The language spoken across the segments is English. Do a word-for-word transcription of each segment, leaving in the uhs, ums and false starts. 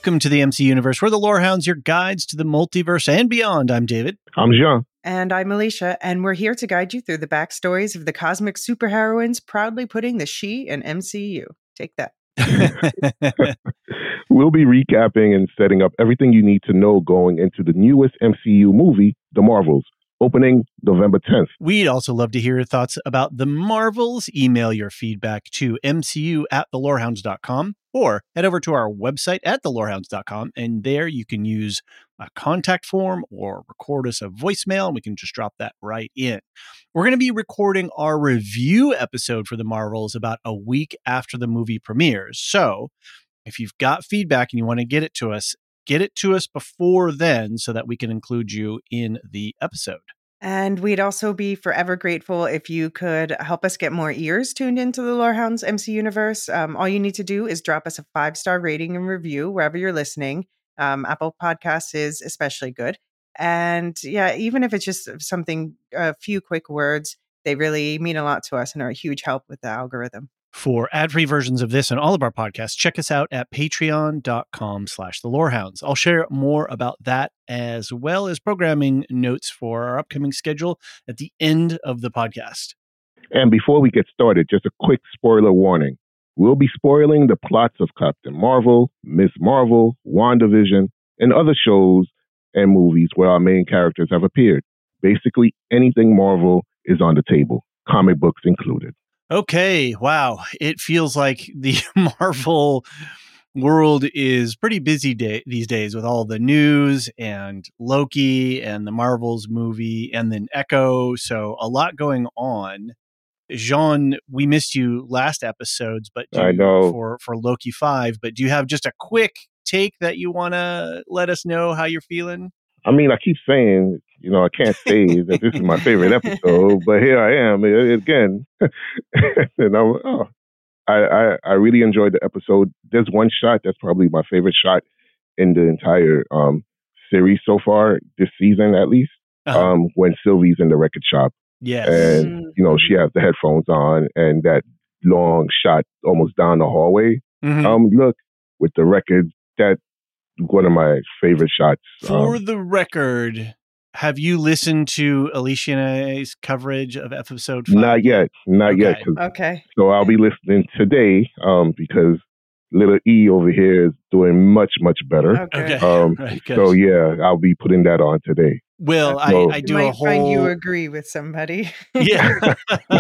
Welcome to the M C Universe. We're the Lorehounds, your guides to the multiverse and beyond. I'm David. I'm Jean. And I'm Alicia, and we're here to guide you through the backstories of the cosmic superheroines proudly putting the she in M C U. Take that. We'll be recapping and setting up everything you need to know going into the newest M C U movie, The Marvels, opening November tenth. We'd also love to hear your thoughts about The Marvels. Email your feedback to M C U at the lorehounds dot com or head over to our website at the lorehounds dot com, and there you can use a contact form or record us a voicemail, and we can just drop that right in. We're going to be recording our review episode for The Marvels about a week after the movie premieres. So if you've got feedback and you want to get it to us, get it to us before then so that we can include you in the episode. And we'd also be forever grateful if you could help us get more ears tuned into the Lorehounds M C Universe. Um, all you need to do is drop us a five-star rating and review wherever you're listening. Um, Apple Podcasts is especially good. And yeah, even if it's just something, a few quick words, they really mean a lot to us and are a huge help with the algorithm. For ad-free versions of this and all of our podcasts, check us out at patreon.com slash the Lorehounds. I'll share more about that as well as programming notes for our upcoming schedule at the end of the podcast. And before we get started, just a quick spoiler warning. We'll be spoiling the plots of Captain Marvel, Miz Marvel, WandaVision, and other shows and movies where our main characters have appeared. Basically, anything Marvel is on the table, comic books included. Okay, wow. It feels like the Marvel world is pretty busy day- these days with all the news and Loki and the Marvels movie and then Echo. So a lot going on. Jean, we missed you last episodes, but do, I know. for for Loki five. But do you have just a quick take that you want to let us know how you're feeling? I mean, I keep saying, you know, I can't say that this is my favorite episode, but here I am again. and I'm, oh, I, I, I really enjoyed the episode. There's one shot that's probably my favorite shot in the entire um, series so far, this season at least, Uh-huh. um, when Sylvie's in the record shop. Yes. And, you know, she has the headphones on and that long shot almost down the hallway. Mhm. Um, look, with the record, that one of my favorite shots. For um, the record, have you listened to Alicia and I's coverage of episode five? Not yet. Not yet. Okay. 'cause- Okay. So I'll be listening today um, because little E over here is doing much, much better. Okay. Okay. Um, Right, good. so, yeah, I'll be putting that on today. Well, So- I, I You do might a whole find you agree with somebody. yeah.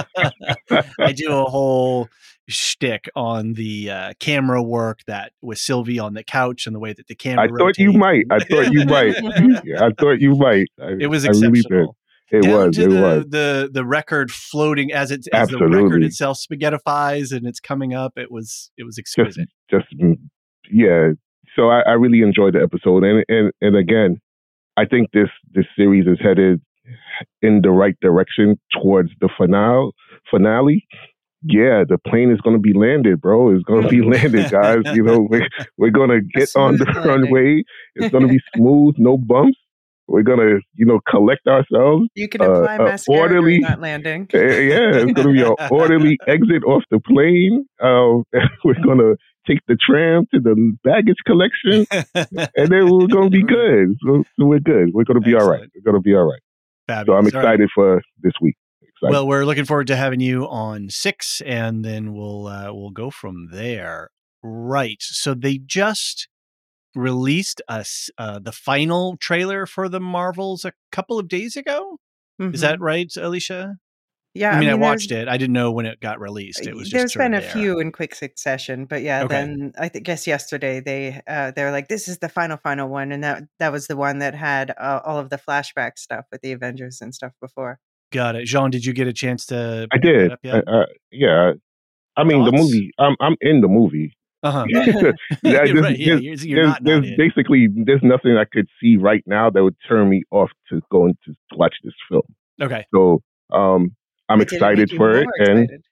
I do a whole shtick on the uh, camera work that with Sylvie on the couch and the way that the camera. I thought you rotates. might. I thought you might. Yeah, I thought you might. I, It was I really did. exceptional. It Down was. to It the, was. the the record floating as it as the record Absolutely. itself spaghettifies and it's coming up. It was it was Just, exquisite. just, mm, yeah. So I, I really enjoyed the episode, and and and again, I think this this series is headed in the right direction towards the finale. Finale. Yeah, the plane is going to be landed, bro. It's going to be landed, guys. You know, we're, we're going to get on the smooth landing. runway. It's going to be smooth, no bumps. We're going to, you know, collect ourselves. You can Uh, apply uh, mascara orderly- during that landing. Uh, yeah, it's going to be an orderly exit off the plane. Um, we're going to take the tram to the baggage collection, and then we're going to be good. So, so we're good. We're going to be all right. Excellent. We're going to be all right. Fabulous. So I'm All right. excited for this week. Excited. Well, we're looking forward to having you on six, and then we'll uh, we'll go from there. Right. So they just released us uh, the final trailer for the Marvels a couple of days ago. Is Mhm. that right, Alicia? Yeah, I mean, I, there's- watched it. I didn't know when it got released. It was just there's sort been of a there. few in quick succession, but yeah, Okay. then I th- guess yesterday they uh, they were like, "This is the final, final one," and that that was the one that had uh, all of the flashback stuff with the Avengers and stuff before. Got it. Jean, did you get a chance to? I pick did. that up yet? Uh, uh, yeah. I mean, the Thoughts? movie. I'm I'm in the movie. Uh-huh. Yeah, You're there's- right. Yeah, there's- you're, you're there's, not, there's not in. basically there's nothing I could see right now that would turn me off to going to watch this film. Okay. So um, I'm But did it excited make you for it, more and excited?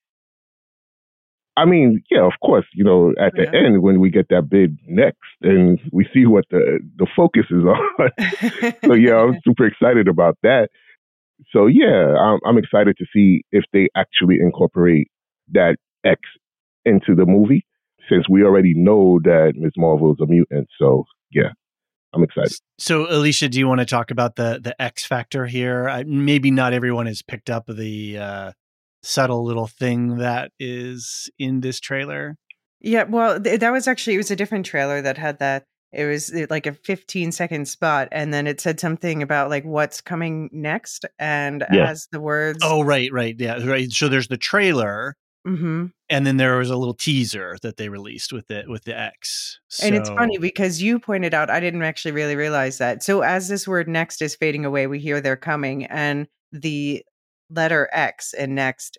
I mean, yeah, of course, you know, at the Yeah. end when we get that bid next, and we see what the the focus is on. So yeah, I'm super excited about that. So yeah, I'm, I'm excited to see if they actually incorporate that X into the movie. since we already know that Miz Marvel is a mutant. So yeah, I'm excited. So Alicia, do you want to talk about the the X factor here? I, maybe not everyone has picked up the uh, subtle little thing that is in this trailer. Yeah, well, th- that was actually, it was a different trailer that had that. It was uh, like a fifteen second spot, and then it said something about like what's coming next, and Yeah. as the words. Oh, right, right, yeah, right. So there's the trailer, hmm and then there was a little teaser that they released with it with the X. So, And it's funny because you pointed out, I didn't actually really realize that. So as this word next is fading away, we hear they're coming, and the letter X in next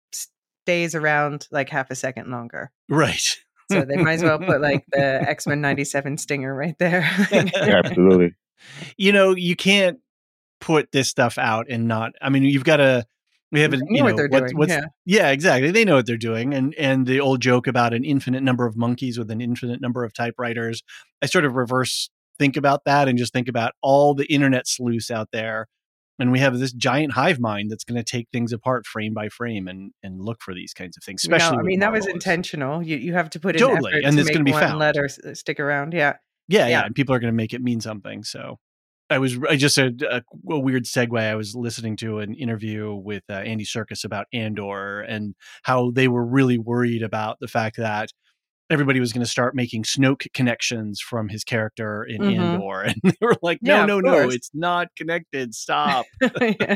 stays around like half a second longer. right. So they might as well put like the X-Men ninety-seven stinger right there. Absolutely. You know, you can't put this stuff out and not. I mean, you've got to. We have, They a, know you what know, they're what's, doing, what's, yeah. yeah, exactly. They know what they're doing, and and the old joke about an infinite number of monkeys with an infinite number of typewriters. I sort of reverse think about that and just think about all the internet sleuths out there, and we have this giant hive mind that's going to take things apart frame by frame and and look for these kinds of things. You know, Especially, I with mean, that was Marvel is- intentional. You you have to put in Totally, effort and to it's make gonna be one found. letter s- stick around. Yeah. Yeah, yeah, Yeah. and people are going to make it mean something. So, I was I just a, a, a weird segue. I was listening to an interview with uh, Andy Serkis about Andor and how they were really worried about the fact that everybody was going to start making Snoke connections from his character in Mhm. Andor, and they were like, "No, Yeah, of no, no, course. it's not connected. Stop." Yeah.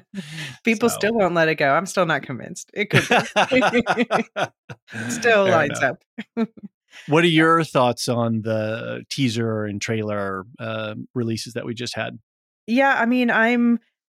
People So- still won't let it go. I'm still not convinced. It could be. Still Fair lines enough. up. What are your thoughts on the teaser and trailer uh, releases that we just had? Yeah, I mean, I'm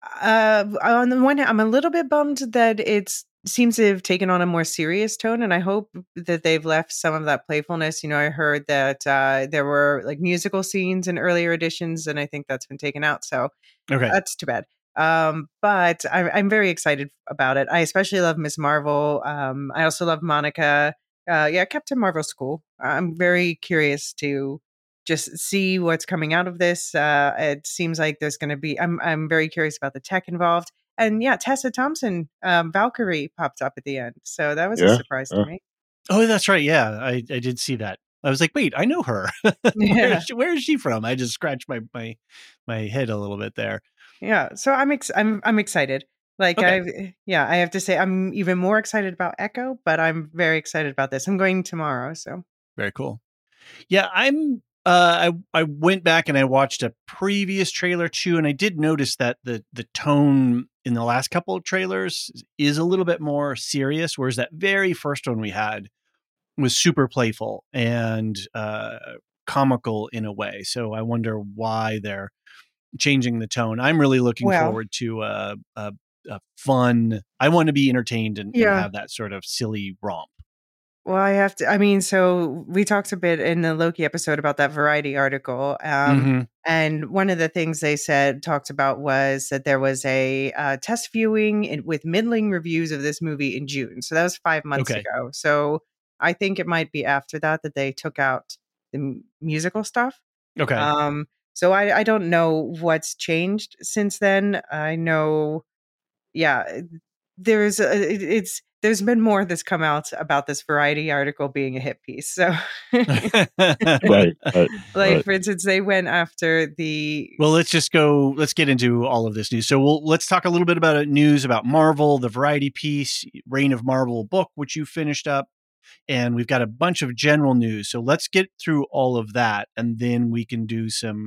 uh on the one hand, I'm a little bit bummed that it's seems to have taken on a more serious tone, and I hope that they've left some of that playfulness. You know, I heard that uh there were like musical scenes in earlier editions, and I think that's been taken out. So Okay. that's too bad. Um, but I, I'm very excited about it. I especially love Miss Marvel. Um, I also love Monica. Uh, yeah, Captain Marvel's cool. I'm very curious to just see what's coming out of this. Uh, it seems like there's going to be. I'm I'm very curious about the tech involved. And yeah, Tessa Thompson, um, Valkyrie popped up at the end, so that was a Yeah, surprise yeah. to me. Oh, that's right. Yeah, I, I did see that. I was like, wait, I know her. where, Yeah. is she, where is she from? I just scratched my my my head a little bit there. Yeah, so I'm ex- I'm I'm excited. Like Okay. I've yeah, I have to say I'm even more excited about Echo, but I'm very excited about this. I'm going tomorrow, so Very cool. Yeah, I'm. Uh, I I went back and I watched a previous trailer too, and I did notice that the the tone in the last couple of trailers is a little bit more serious, whereas that very first one we had was super playful and uh, comical in a way. So I wonder why they're changing the tone. I'm really looking well, forward to a, a, a fun. I want to be entertained and, and yeah. have that sort of silly romp. Well, I have to. I mean, so we talked a bit in the Loki episode about that Variety article, um, Mhm. and one of the things they said talked about was that there was a uh, test viewing in, with middling reviews of this movie in June. So that was five months Okay. ago. So I think it might be after that that they took out the m- musical stuff. Okay. Um, so I, I don't know what's changed since then. I know, yeah, there's a, it- it's there's been more that's come out about this Variety article being a hit piece. So, Right, right, like right. for instance, they went after the Well, let's just go. Let's get into all of this news. So, we'll let's talk a little bit about news about Marvel, the Variety piece, Reign of Marvel book, which you finished up, and we've got a bunch of general news. So, let's get through all of that, and then we can do some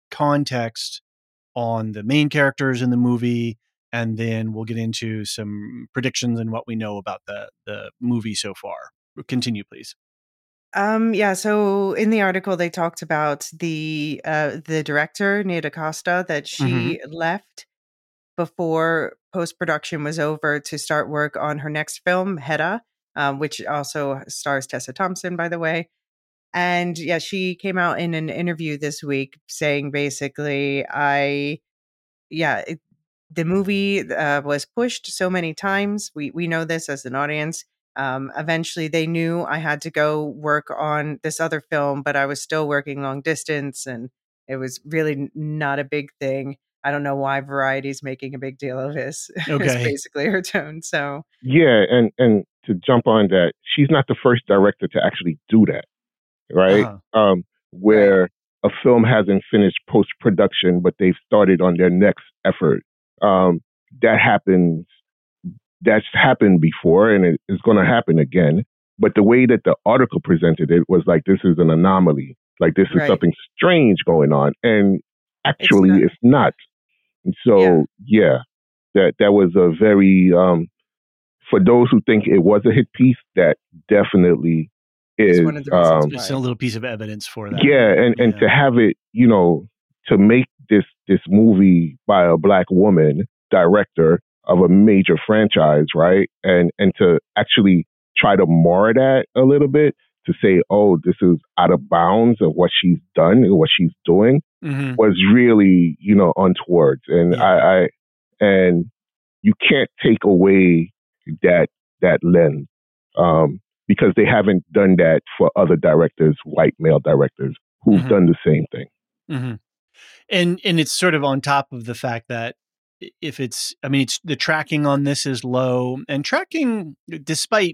context on the main characters in the movie, and then we'll get into some predictions and what we know about the the movie so far. Continue, please. Um, yeah, so in the article they talked about the uh the director, Nia DaCosta, that she left before post-production was over to start work on her next film, Hedda, um, which also stars Tessa Thompson, by the way. And yeah, she came out in an interview this week saying basically, I yeah, it, the movie uh, was pushed so many times. We we know this as an audience. Um, eventually, they knew I had to go work on this other film, but I was still working long distance, and it was really n- not a big thing. I don't know why Variety's making a big deal of this. Is Okay. basically her tone. So Yeah, and and to jump on that, she's not the first director to actually do that, right? Uh-huh. Um, where a film hasn't finished post production, but they've started on their next effort. Um, that happens. That's happened before, and it is going to happen again. But the way that the article presented it was like, this is an anomaly. Like, this is Right. something strange going on. And actually, It's not. it's not. And so, Yeah. yeah, that, that was a very, um, for those who think it was a hit piece, that definitely It's is, one of the reasons um, Just why. a little piece of evidence for that. yeah. And, and Yeah. to have it, you know, to make this, this movie by a Black woman director of a major franchise, right? And, and to actually try to mar that a little bit, to say, oh, this is out of bounds of what she's done and what she's doing, Mhm. was really, you know, untoward. And Yeah. I, I, and you can't take away that, that lens, um, because they haven't done that for other directors, white male directors, who've Mhm. done the same thing. Mhm. And and it's sort of on top of the fact that i- if it's, I mean, it's the tracking on this is low, and tracking, despite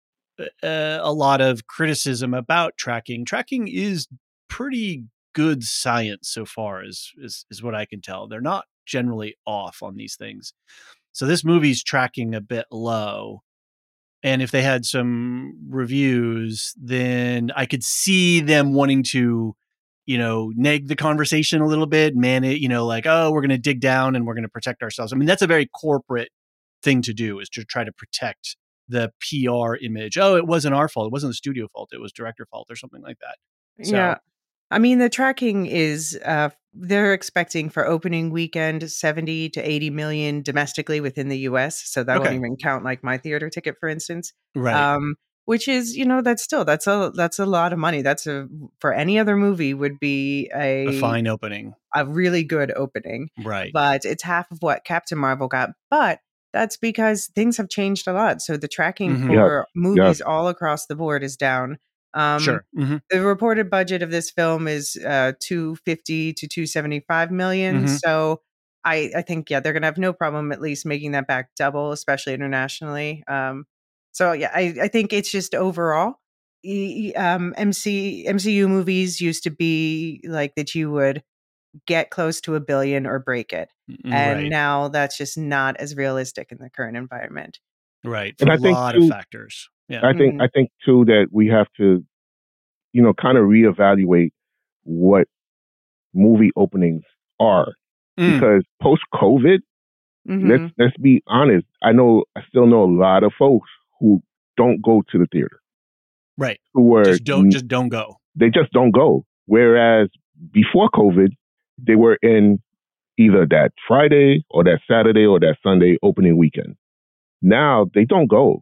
uh, a lot of criticism about tracking, tracking is pretty good science so far, is is is what I can tell. They're not generally off on these things. So this movie's tracking a bit low. And if they had some reviews, then I could see them wanting to, you know, neg the conversation a little bit, man it, you know, like, oh, we're going to dig down and we're going to protect ourselves. I mean, that's a very corporate thing to do, is to try to protect the P R image. Oh, it wasn't our fault. It wasn't the studio fault. It was director fault or something like that. So, Yeah. I mean, the tracking is, uh, they're expecting for opening weekend seventy to eighty million domestically within the U S. So that won't okay. even count like my theater ticket, for instance. Right. Um, which is, you know, that's still, that's a, that's a lot of money. That's a, for any other movie would be A a, fine opening. a really good opening, Right. but it's half of what Captain Marvel got. But that's because things have changed a lot. So the tracking Mhm. Yes, for yes. movies all across the board is down. Um, Sure. Mhm. the reported budget of this film is uh, two fifty to two seventy-five million. Mhm. So I, I think, yeah, they're going to have no problem at least making that back double, especially internationally. Um, so yeah, I, I think it's just overall, e- e- um, M C, M C U movies used to be like that you would get close to a billion or break it. Mm, And Right. now that's just not as realistic in the current environment. Right. For And a I think lot of too, factors. Yeah. I think, Mhm. I think too that we have to, you know, kind of reevaluate what movie openings are, Mm. because post COVID, let's Mhm. let's be honest. I know I still know a lot of folks who don't go to the theater, Right. who were Just don't just don't go. they just don't go. Whereas before COVID, they were in either that Friday or that Saturday or that Sunday opening weekend. Now they don't go.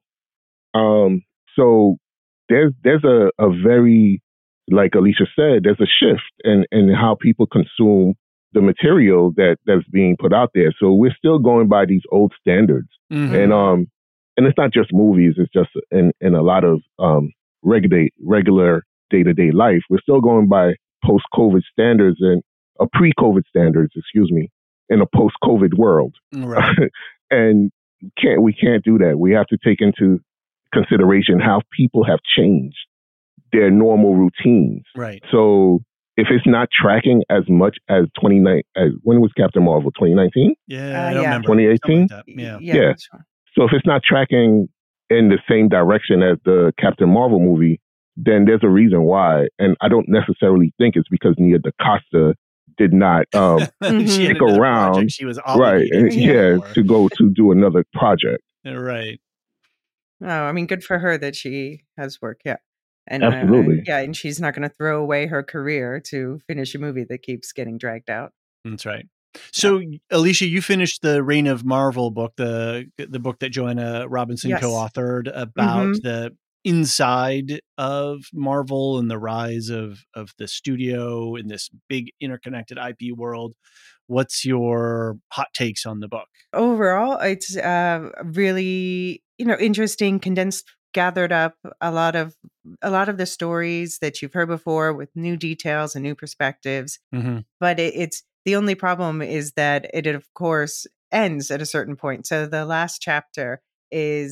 Um, so there's there's a, a very, like Alicia said, there's a shift in, in how people consume the material that, that's being put out there. So we're still going by these old standards. Mhm. And Mhm. um and it's not just movies, it's just in, in a lot of um regular regular day to day life. We're still going by post COVID standards and uh, pre COVID standards, excuse me, in a post COVID world. Right. And can't we can't do that. We have to take into consideration how people have changed their normal routines. Right. So if it's not tracking as much as twenty nine, as when was Captain Marvel? twenty nineteen, Yeah, Uh, I don't yeah. remember. twenty Something eighteen. like that. Y- Yeah. Yeah. Yeah. Sure. So if it's not tracking in the same direction as the Captain Marvel movie, then there's a reason why. And I don't necessarily think it's because Nia DaCosta did not um, She Mhm. had stick another around, project she was right? obligated to Yeah. Yeah, for. to go to do another project. Right. Oh, I mean, good for her that she has work. Yeah. And uh, Absolutely. yeah, and she's not going to throw away her career to finish a movie that keeps getting dragged out. That's right. So, Alicia, you finished the Reign of Marvel book, the the book that Joanna Robinson Yes. co-authored about Mhm. the inside of Marvel and the rise of of the studio in this big interconnected I P world. What's your hot takes on the book? Overall, it's uh, really, you know, interesting, condensed, gathered up a lot of a lot of the stories that you've heard before with new details and new perspectives. Mm-hmm. But it, it's the only problem is that it, of course, ends at a certain point. So the last chapter is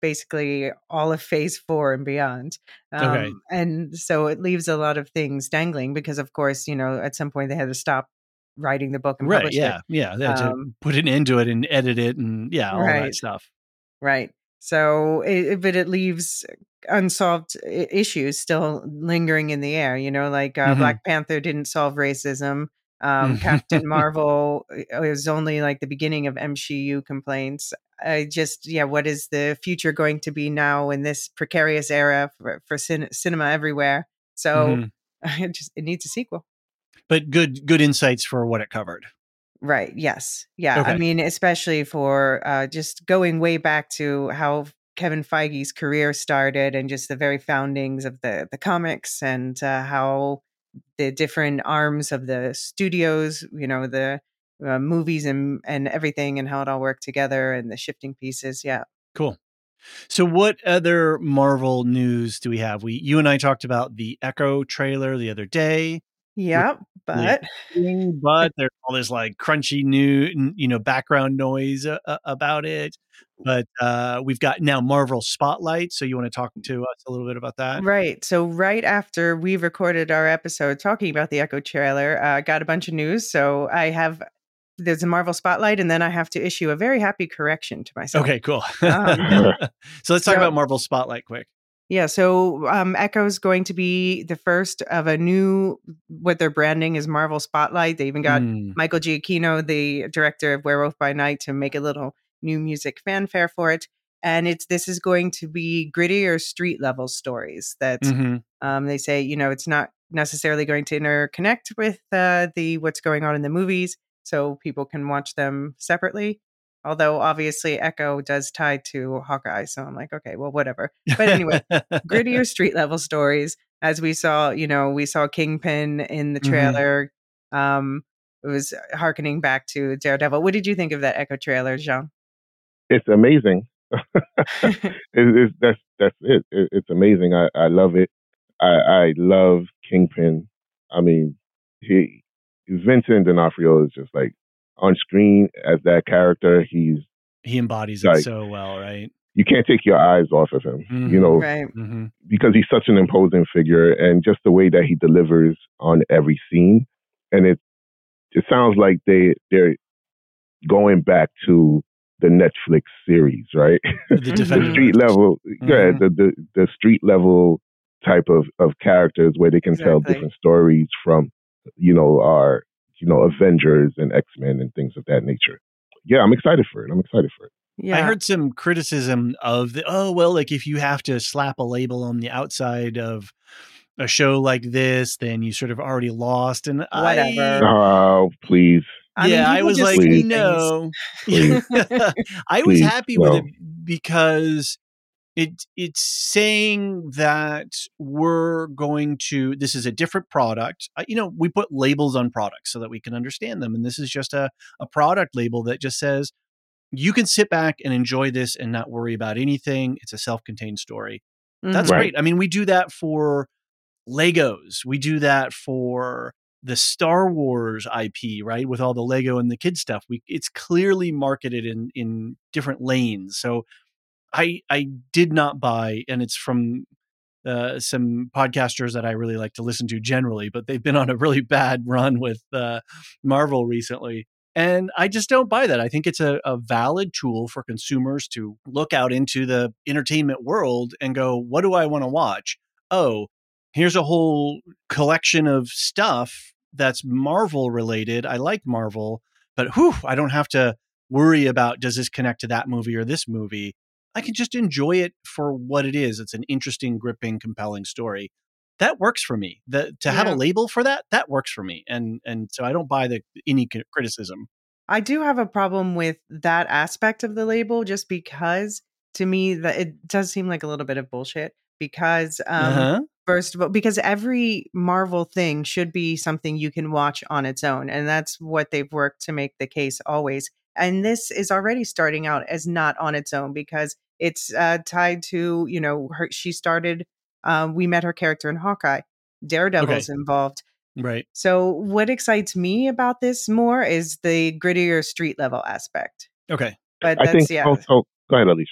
basically all of phase four and beyond. Um, Okay. And so it leaves a lot of things dangling because, of course, you know, at some point they had to stop writing the book and Right. publish Yeah. it. Yeah. They had to Um, put an end to it and edit it and yeah, all that right. stuff. Right. So, it, but it leaves unsolved I- issues still lingering in the air. You know, like uh, Mhm. Black Panther didn't solve racism. Um, Captain Marvel uh, is only like the beginning of M C U complaints. I just, yeah, what is the future going to be now in this precarious era for, for cin- cinema everywhere? So, Mhm. it just it needs a sequel. But good good insights for what it covered. Right. Yes. Yeah. I Okay. mean, especially for uh, just going way back to how Kevin Feige's career started and just the very foundings of the the comics and uh, how the different arms of the studios, you know, the uh, movies and and everything, and how it all worked together and the shifting pieces. Yeah. Cool. So what other Marvel news do we have? We you and I talked about the Echo trailer the other day. Yeah. Really But exciting, but there's all this like crunchy new, n- you know, background noise uh, uh, about it. But uh, we've got now Marvel Spotlight. So you want to talk to us a little bit about that? right. So right after we recorded our episode talking about the Echo trailer, I uh, got a bunch of news. So I have there's a Marvel Spotlight, and then I have to issue a very happy correction to myself. Okay, cool. Um, So let's talk so about Marvel Spotlight quick. yeah, so um, Echo is going to be the first of a new what they're branding as Marvel Spotlight. They even got Mm, Michael Giacchino, the director of Werewolf by Night, to make a little new music fanfare for it. And it's this is going to be grittier street level stories that mhm. um, they say, you know, it's not necessarily going to interconnect with uh, the what's going on in the movies, so people can watch them separately. Although obviously Echo does tie to Hawkeye, so I'm like, okay, well, whatever. But anyway, grittier street level stories, as we saw, you know, we saw Kingpin in the Mhm. trailer. Um, it was harkening back to Daredevil. What did you think of that Echo trailer, Jean? It's amazing. it, it's, that's that's it. it. It's amazing. I, I love it. I, I love Kingpin. I mean, he Vincent D'Onofrio is just like on screen as that character. He's He embodies it like so well, right? you can't take your eyes off of him. You Mhm. know, Right. Mhm. because he's such an imposing figure, and just the way that he delivers on every scene, and it it sounds like they they're going back to the Netflix series, right? The Mhm. the Defenders. street level, yeah, Mhm. the, the the street level type of of characters where they can tell Exactly. different stories from, you know, our you know Avengers and X-Men and things of that nature. Yeah, I'm excited for it. I'm excited for it. I Yeah. heard some criticism of the, oh, well, like if you have to slap a label on the outside of a show like this, then you sort of already lost. And I, Whatever. Oh, please, I mean, yeah, I people was just like, say Please. things. no, please, I was please, happy with no. it because it it's saying that we're going to, this is a different product. Uh, You know, we put labels on products so that we can understand them. And this is just a, a product label that just says, you can sit back and enjoy this and not worry about anything. It's a self-contained story. That's Mhm. Right. great. I mean, we do that for Legos. We do that for the Star Wars I P, right? With all the Lego and the kid stuff. We it's clearly marketed in in different lanes. So I I did not buy, and it's from uh, some podcasters that I really like to listen to generally, but they've been on a really bad run with uh, Marvel recently. And I just don't buy that. I think it's a, a valid tool for consumers to look out into the entertainment world and go, what do I want to watch? Oh, here's a whole collection of stuff that's Marvel related. I like Marvel, but whew, I don't have to worry about does this connect to that movie or this movie. I can just enjoy it for what it is. It's an interesting, gripping, compelling story. That works for me. The, to have a Yeah. label for that, that works for me. And and so I don't buy the any c- criticism. I do have a problem with that aspect of the label just because to me that it does seem like a little bit of bullshit because um Uh-huh. first of all because every Marvel thing should be something you can watch on its own, and that's what they've worked to make the case always. And this is already starting out as not on its own because it's uh, tied to, you know, her she started um, we met her character in Hawkeye. Daredevil's Okay. involved. Right. So, what excites me about this more is the grittier street level aspect. Okay. But I that's think. yeah. Oh, oh, go ahead, Alicia.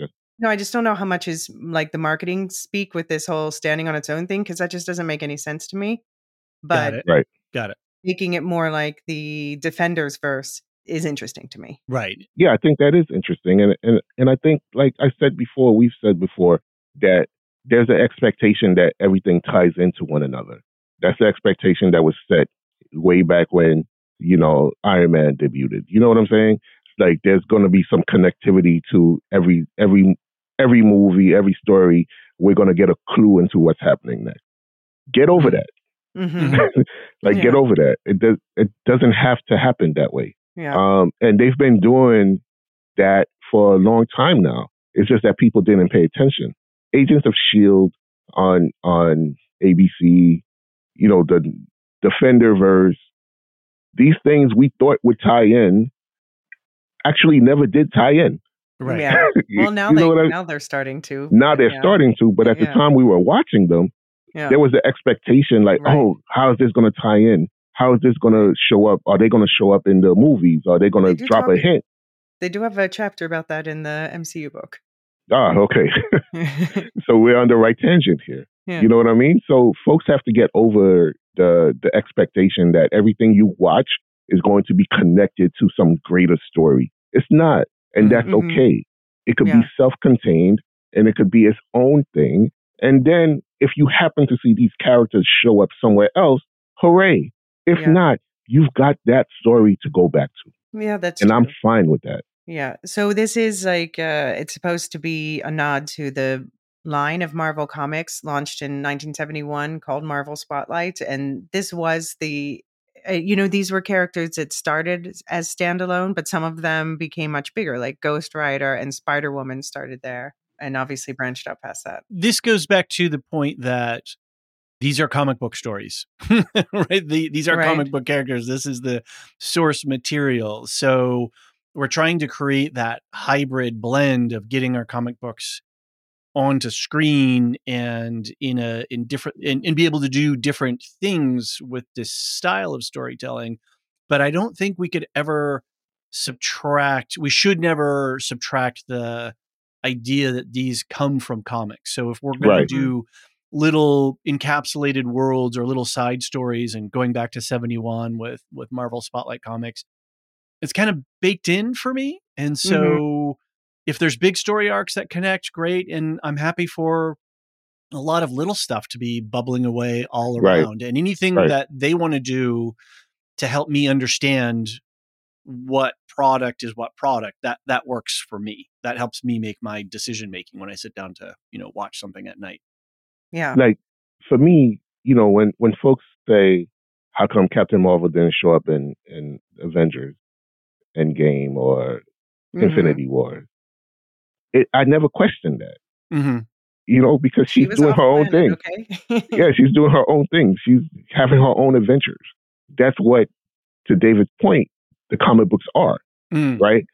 No, I just don't know how much is like the marketing speak with this whole standing on its own thing, because that just doesn't make any sense to me. Got But it. Right. Got it. making it more like the Defenders verse is interesting to me. Right. Yeah, I think that is interesting. And, and, and I think, like I said before, we've said before, that there's an expectation that everything ties into one another. That's the expectation that was set way back when, you know, Iron Man debuted. You know what I'm saying? Like, there's going to be some connectivity to every every every movie, every story. We're going to get a clue into what's happening next. Get over that. Mm-hmm. like, Yeah. get over that. It does. It doesn't have to happen that way. Yeah. Um, and they've been doing that for a long time now. It's just that people didn't pay attention. Agents of S H I E L D on on A B C, you know, the Defenderverse. These things we thought would tie in actually never did tie in. Right. Yeah. You- Well, now you they know what I- now they're starting to. now but they're yeah. starting to, but at the Yeah. time we were watching them, Yeah. there was the expectation like, Right. oh, how is this going to tie in? How is this going to show up? Are they going to show up in the movies? Are they going They to do drop talk- a hint? They do have a chapter about that in the M C U book. Ah, okay. So we're on the right tangent here. Yeah. You know what I mean? So folks have to get over the the expectation that everything you watch is going to be connected to some greater story. It's not, and that's Mhm. okay. It could Yeah. be self-contained, and it could be its own thing. And then if you happen to see these characters show up somewhere else, hooray. If Yeah. not, you've got that story to go back to. Yeah, that's And true. I'm fine with that. Yeah. So this is like uh it's supposed to be a nod to the line of Marvel Comics launched in nineteen seventy-one called Marvel Spotlight, and this was the uh, you know, these were characters that started as standalone, but some of them became much bigger, like Ghost Rider and Spider-Woman started there and obviously branched out past that. This goes back to the point that these are comic book stories, right? The, these are Right. comic book characters. This is the source material. So we're trying to create that hybrid blend of getting our comic books onto screen and in a in different and, and be able to do different things with this style of storytelling. But I don't think we could ever subtract. We should never subtract the idea that these come from comics. So if we're going Right. to do little encapsulated worlds or little side stories, and going back to seventy-one with with Marvel Spotlight Comics, it's kind of baked in for me. And so if there's big story arcs that connect, great. And I'm happy for a lot of little stuff to be bubbling away all Right. around. And anything Right. that they want to do to help me understand what product is what product, that that works for me. That helps me make my decision making when I sit down to, you know, watch something at night. Yeah. Like, for me, you know, when, when folks say, how come Captain Marvel didn't show up in, in Avengers Endgame or Mhm. Infinity War? It, I never questioned that, Mm-hmm. you know, because She she's was doing off her own planet, thing. okay? Yeah, she's doing her own thing. She's having her own adventures. That's what, to David's point, the comic books are, Mm. right?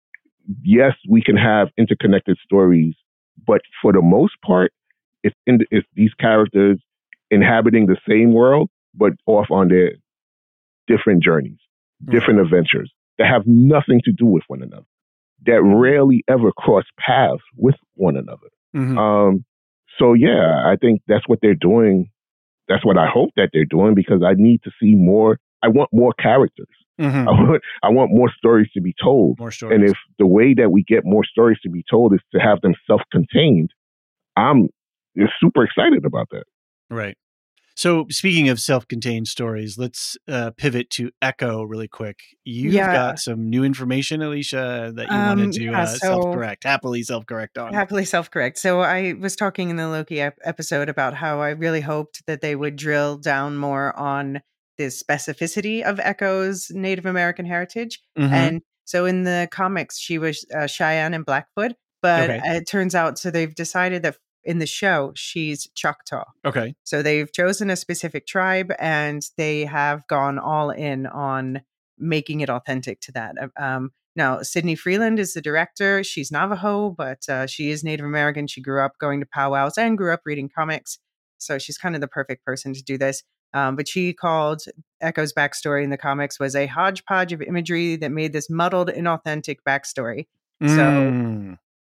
Yes, we can have interconnected stories, but for the most part, it's, in, it's these characters inhabiting the same world, but off on their different journeys, different adventures that have nothing to do with one another, that rarely ever cross paths with one another. Mhm. Um, so yeah, I think that's what they're doing. That's what I hope that they're doing, because I need to see more. I want more characters. Mhm. I want, I want more stories to be told. More stories. And if the way that we get more stories to be told is to have them self-contained, I'm super excited about that. Right. So speaking of self-contained stories, let's uh, pivot to Echo really quick. You've Yeah. got some new information, Alicia, that you Um, wanted to yeah, uh, so- self-correct, happily self-correct on. Happily self-correct. So I was talking in the Loki ep- episode about how I really hoped that they would drill down more on the specificity of Echo's Native American heritage. Mhm. And so in the comics, she was uh, Cheyenne and Blackfoot, but Okay. it turns out, so they've decided that in the show, she's Choctaw. Okay. So they've chosen a specific tribe and they have gone all in on making it authentic to that. Um, now, Sydney Freeland is the director. She's Navajo, but uh, she is Native American. She grew up going to powwows and grew up reading comics. So she's kind of the perfect person to do this. Um, but she called Echo's backstory in the comics was a hodgepodge of imagery that made this muddled, inauthentic backstory. So Mm.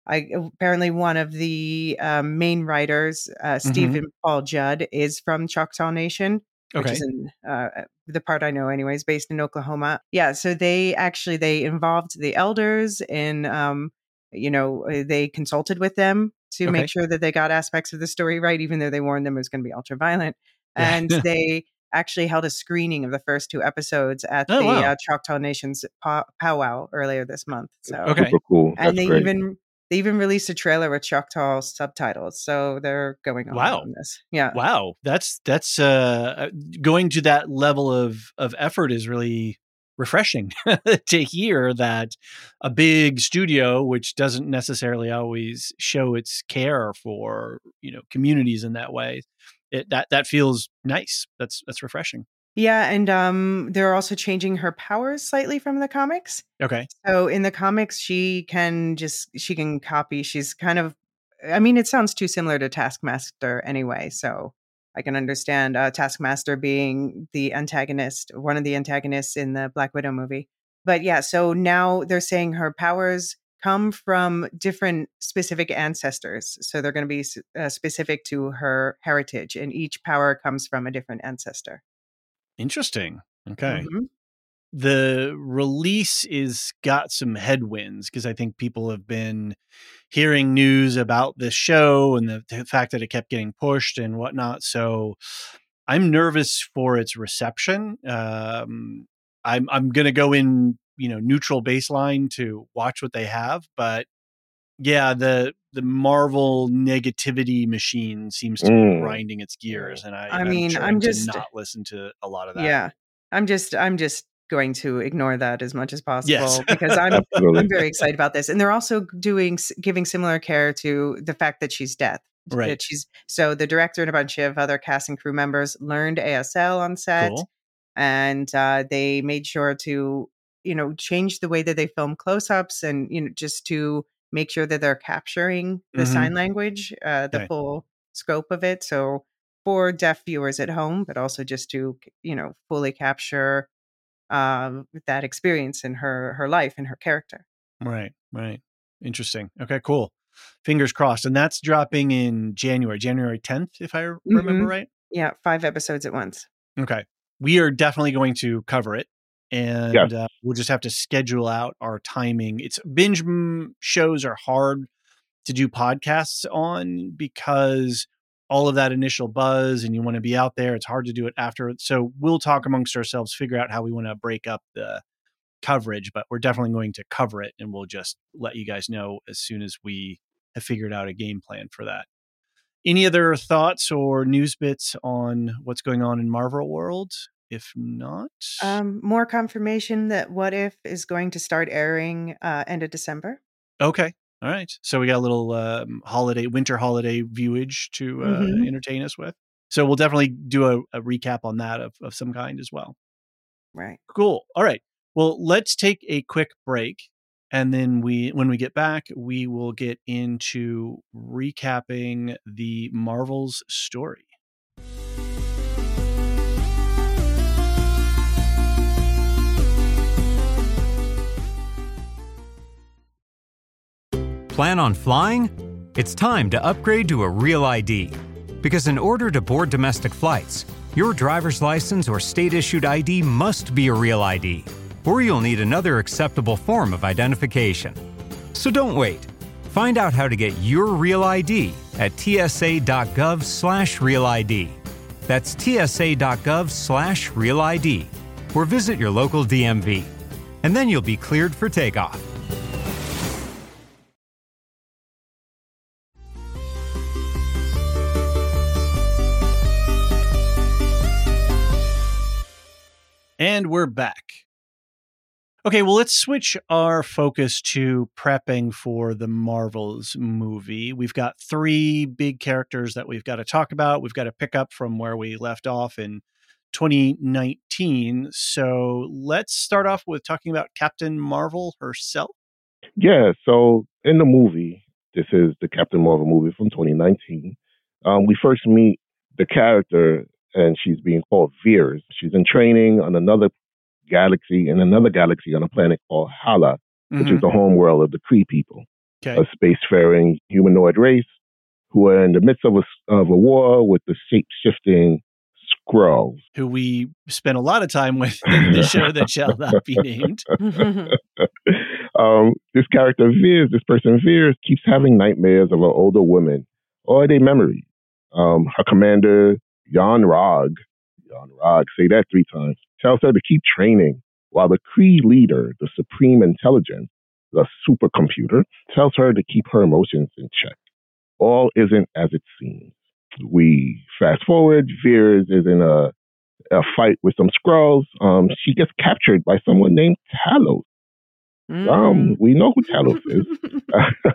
I apparently one of the um, main writers, uh, Stephen Mm-hmm. Paul Judd, is from Choctaw Nation, which Okay. is in uh, the part I know, anyways, based in Oklahoma. Yeah, so they actually they involved the elders in, um, you know, uh, they consulted with them to Okay. make sure that they got aspects of the story right, even though they warned them it was going to be ultra violent. Yeah. And they actually held a screening of the first two episodes at Oh, the wow. uh, Choctaw Nation's pow- powwow earlier this month. So, Okay. Super cool. That's and they great. even they even released a trailer with Choctaw subtitles, so they're going all out Wow. on this. Yeah, Wow. That's that's uh going to that level of of effort is really refreshing to hear that a big studio, which doesn't necessarily always show its care for, you know, communities in that way, it that that feels nice. That's that's refreshing. yeah, and um, they're also changing her powers slightly from the comics. Okay. So in the comics, she can just she can copy. She's kind of, I mean, it sounds too similar to Taskmaster anyway. So I can understand uh, Taskmaster being the antagonist, one of the antagonists in the Black Widow movie. But yeah, so now they're saying her powers come from different specific ancestors. So they're going to be s- uh, specific to her heritage, and each power comes from a different ancestor. Interesting. Okay. Mhm. The release is got some headwinds because I think people have been hearing news about this show and the, the fact that it kept getting pushed and whatnot. So I'm nervous for its reception. Um, I'm I'm gonna go in, you know, neutral baseline to watch what they have, but yeah, the the Marvel negativity machine seems to be Mm. grinding its gears, and I, I I'm mean, trying I'm to just not listen to a lot of that. yeah. I'm just I'm just going to ignore that as much as Yes. possible because I'm Absolutely. I'm very excited about this. And they're also doing s- giving similar care to the fact that she's deaf. Right. That she's so the director and a bunch of other cast and crew members learned A S L on set, Cool. and uh, they made sure to you know change the way that they film close-ups and you know just to make sure that they're capturing the Mhm. sign language, uh, the Okay. full scope of it. So for deaf viewers at home, but also just to you know fully capture um, that experience in her her life and her character. Right, right. Interesting. Okay, cool. Fingers crossed. And that's dropping in January, January tenth, if I remember Mhm. right. Yeah, five episodes at once. Okay. We are definitely going to cover it. Yes. And uh, we'll just have to schedule out our timing. It's binge mm, shows are hard to do podcasts on because all of that initial buzz and you want to be out there. It's hard to do it after. So we'll talk amongst ourselves, figure out how we want to break up the coverage, but we're definitely going to cover it and we'll just let you guys know as soon as we have figured out a game plan for that. Any other thoughts or news bits on what's going on in Marvel World? If not, Um, more confirmation that What If is going to start airing uh, end of December. okay. All right. So we got a little um, holiday, winter holiday viewage to uh, Mhm. entertain us with. So we'll definitely do a, a recap on that of, of some kind as well. Right. Cool. All right. Well, let's take a quick break. And then we, when we get back, we will get into recapping the Marvel's story. Plan on flying? It's time to upgrade to a Real I D. Because in order to board domestic flights, your driver's license or state-issued I D must be a Real I D, or you'll need another acceptable form of identification. So don't wait. Find out how to get your Real I D at tsa.gov slash Real ID. That's tsa.gov slash Real ID, or visit your local D M V. And then you'll be cleared for takeoff. And we're back. Okay, well, let's switch our focus to prepping for the Marvels movie. We've got three big characters that we've got to talk about. We've got to pick up from where we left off in twenty nineteen. So let's start off with talking about Captain Marvel herself. Yeah, so in the movie, this is the Captain Marvel movie from twenty nineteen. Um, we first meet the character, and she's being called Veers. She's in training on another galaxy, in another galaxy on a planet called Hala, which Mhm. is the home world of the Kree people. Okay. a spacefaring humanoid race who are in the midst of a, of a war with the shape-shifting Skrulls. Who we spent a lot of time with in the show that shall not be named. um, this character Veers, this person Veers, keeps having nightmares of an older woman or their memory. Um, her commander, Jan Rog, Jan Rog, say that three times, tells her to keep training, while the Kree leader, the Supreme Intelligence, the supercomputer, tells her to keep her emotions in check. All isn't as it seems. We fast forward, Veers is in a, a fight with some Skrulls. Um, she gets captured by someone named Talos. Mm. Um, we know who Talos is.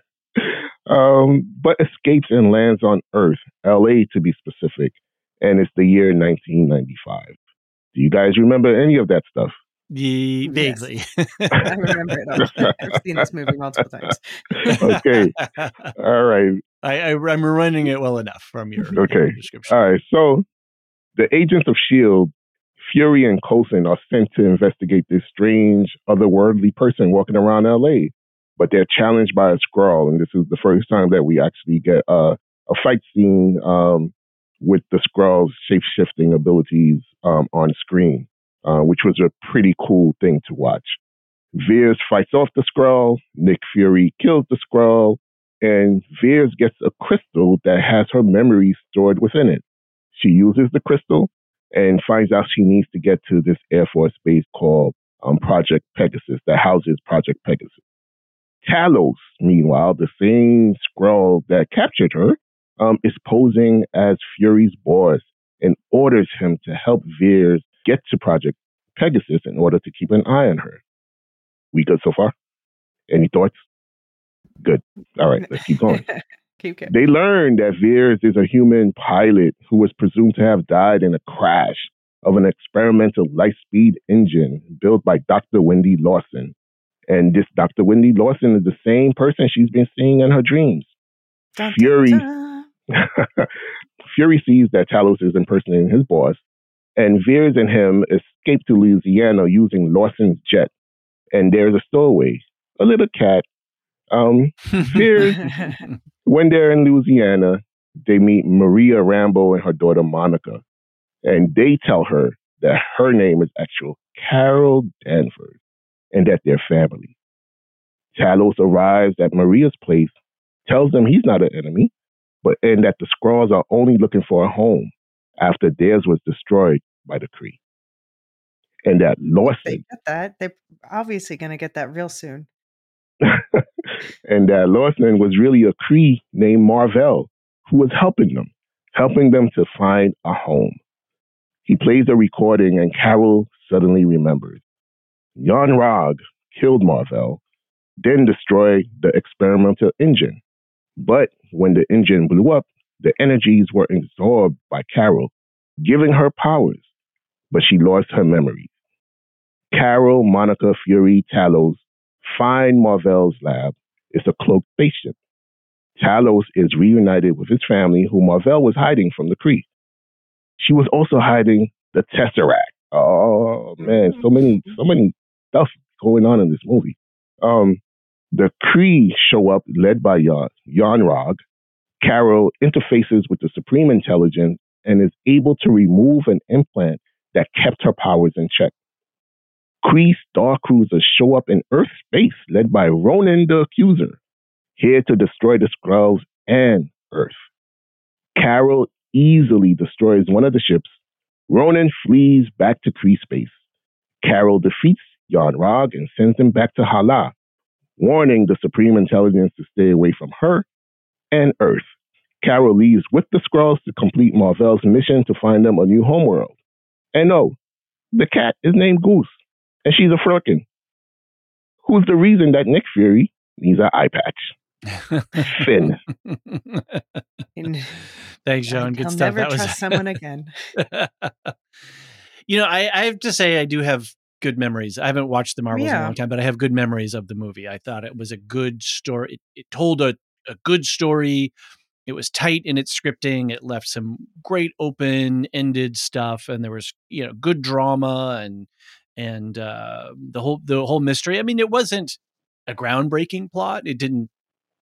um, but escapes and lands on Earth, L A to be specific, and it's the year nineteen ninety-five. Do you guys remember any of that stuff? Yeah, vaguely. Yes. I remember it all. I've seen this movie multiple times. Okay. All right. I, I, I'm running it well enough from your, okay. your description. All right. So the agents of S H I E L D, Fury and Coulson, are sent to investigate this strange, otherworldly person walking around L A, but they're challenged by a Skrull. And this is the first time that we actually get uh, a fight scene um, with the Skrull's shape-shifting abilities um, on screen, uh, which was a pretty cool thing to watch. Veers fights off the Skrull, Nick Fury kills the Skrull, and Veers gets a crystal that has her memories stored within it. She uses the crystal and finds out she needs to get to this Air Force base called um, Project Pegasus that houses Project Pegasus. Talos, meanwhile, the same Skrull that captured her, um, is posing as Fury's boss and orders him to help Veers get to Project Pegasus in order to keep an eye on her. We good so far? Any thoughts? Good. All right, let's keep going. keep going. They learn that Veers is a human pilot who was presumed to have died in a crash of an experimental light-speed engine built by Doctor Wendy Lawson. And this Doctor Wendy Lawson is the same person she's been seeing in her dreams. Dun, Fury, dun, dun. Fury sees that Talos is impersonating his boss, and Veers and him escape to Louisiana using Lawson's jet. And there's a stowaway, a little cat. Um, Veers, when they're in Louisiana, they meet Maria Rambo and her daughter Monica, and they tell her that her name is actual Carol Danvers and that they're family. Talos arrives at Maria's place, tells them he's not an enemy, but and that the Skrulls are only looking for a home after theirs was destroyed by the Kree. And that Lawson... They get that. They're obviously going to get that real soon. And that Lawson was really a Kree named Mar-Vell who was helping them, helping them to find a home. He plays a recording and Carol suddenly remembers. Jan Rog killed Mar-Vell, then destroyed the experimental engine. But when the engine blew up, the energies were absorbed by Carol, giving her powers, but she lost her memory. Carol, Monica, Fury, Talos find Mar-Vell's lab. It's a cloaked spaceship. Talos is reunited with his family, who Mar-Vell was hiding from the Kree. She was also hiding the Tesseract. Oh man, so many, so many stuff going on in this movie. Um, the Kree show up, led by Jan, Jan Rog. Carol interfaces with the Supreme Intelligence and is able to remove an implant that kept her powers in check. Kree Star Cruisers show up in Earth space, led by Ronan the Accuser, here to destroy the Skrulls and Earth. Carol easily destroys one of the ships. Ronan flees back to Kree space. Carol defeats Jan Rog and sends him back to Hala, warning the Supreme Intelligence to stay away from her and Earth. Carol leaves with the Skrulls to complete Mar-Vell's mission to find them a new homeworld. And no, the cat is named Goose, and she's a Fröken, who's the reason that Nick Fury needs an eye patch. Finn. Thanks, Joan. Good I'll stuff. Never that trust was... someone again. You know, I, I have to say I do have good memories. I haven't watched the Marvels yeah. in a long time, but I have good memories of the movie. I thought it was a good story. It, it told a, a good story. It was tight in its scripting. It left some great open-ended stuff, and there was, you know, good drama and and uh, the whole the whole mystery. I mean, it wasn't a groundbreaking plot. It didn't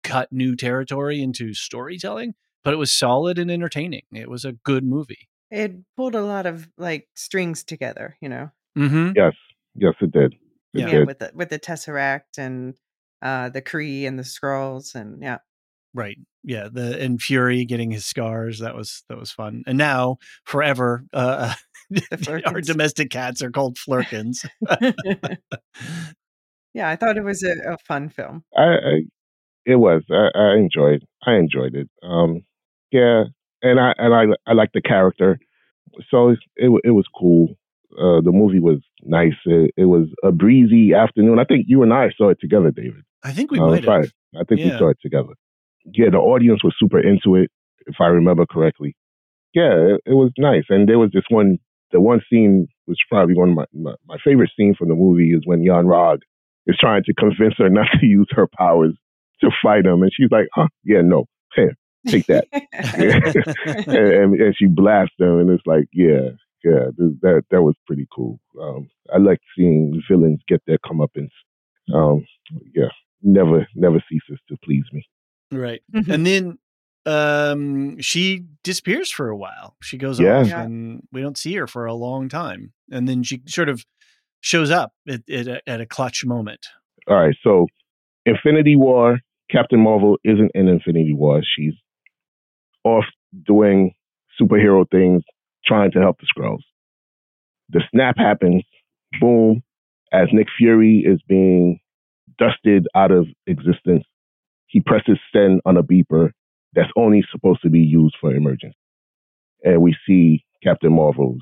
cut new territory into storytelling, but it was solid and entertaining. It was a good movie. It pulled a lot of like strings together, you know. Mm-hmm. Yes, yes, it did. It Yeah, Yeah. did. with the with the Tesseract and uh, the Kree and the Skrulls, and yeah, Right. Yeah. The and Fury getting his scars. That was that was fun. And now forever, uh, the our Flurkins. domestic cats are called Flurkins. Yeah, I thought it was a, a fun film. I, I it was. I, I enjoyed. I enjoyed it. Um, yeah, and I and I I like the character. So it it, wa- it was cool. Uh, the movie was nice. It, it was a breezy afternoon. I think you and I saw it together, David. I think we Uh, might if I, have. I think we Yeah. saw it together. Yeah, the audience was super into it, if I remember correctly. Yeah, it, it was nice. And there was this one, the one scene was probably one of my, my, my favorite scene from the movie is when Jan Rog is trying to convince her not to use her powers to fight him. And she's like, huh, yeah, no, here, take that. and, and, and she blasts him. And it's like, yeah, yeah, th- that that was pretty cool. Um, I like seeing villains get their comeuppance. Um, yeah, never, never ceases to please me. Right. Mhm. And then um she disappears for a while. She goes Yeah. off Yeah. and we don't see her for a long time. And then she sort of shows up at, at, a, at a clutch moment. All right, so Infinity War, Captain Marvel isn't in Infinity War. She's off doing superhero things, trying to help the Skrulls. The snap happens, boom, as Nick Fury is being dusted out of existence. He presses send on a beeper that's only supposed to be used for emergency. And we see Captain Marvel's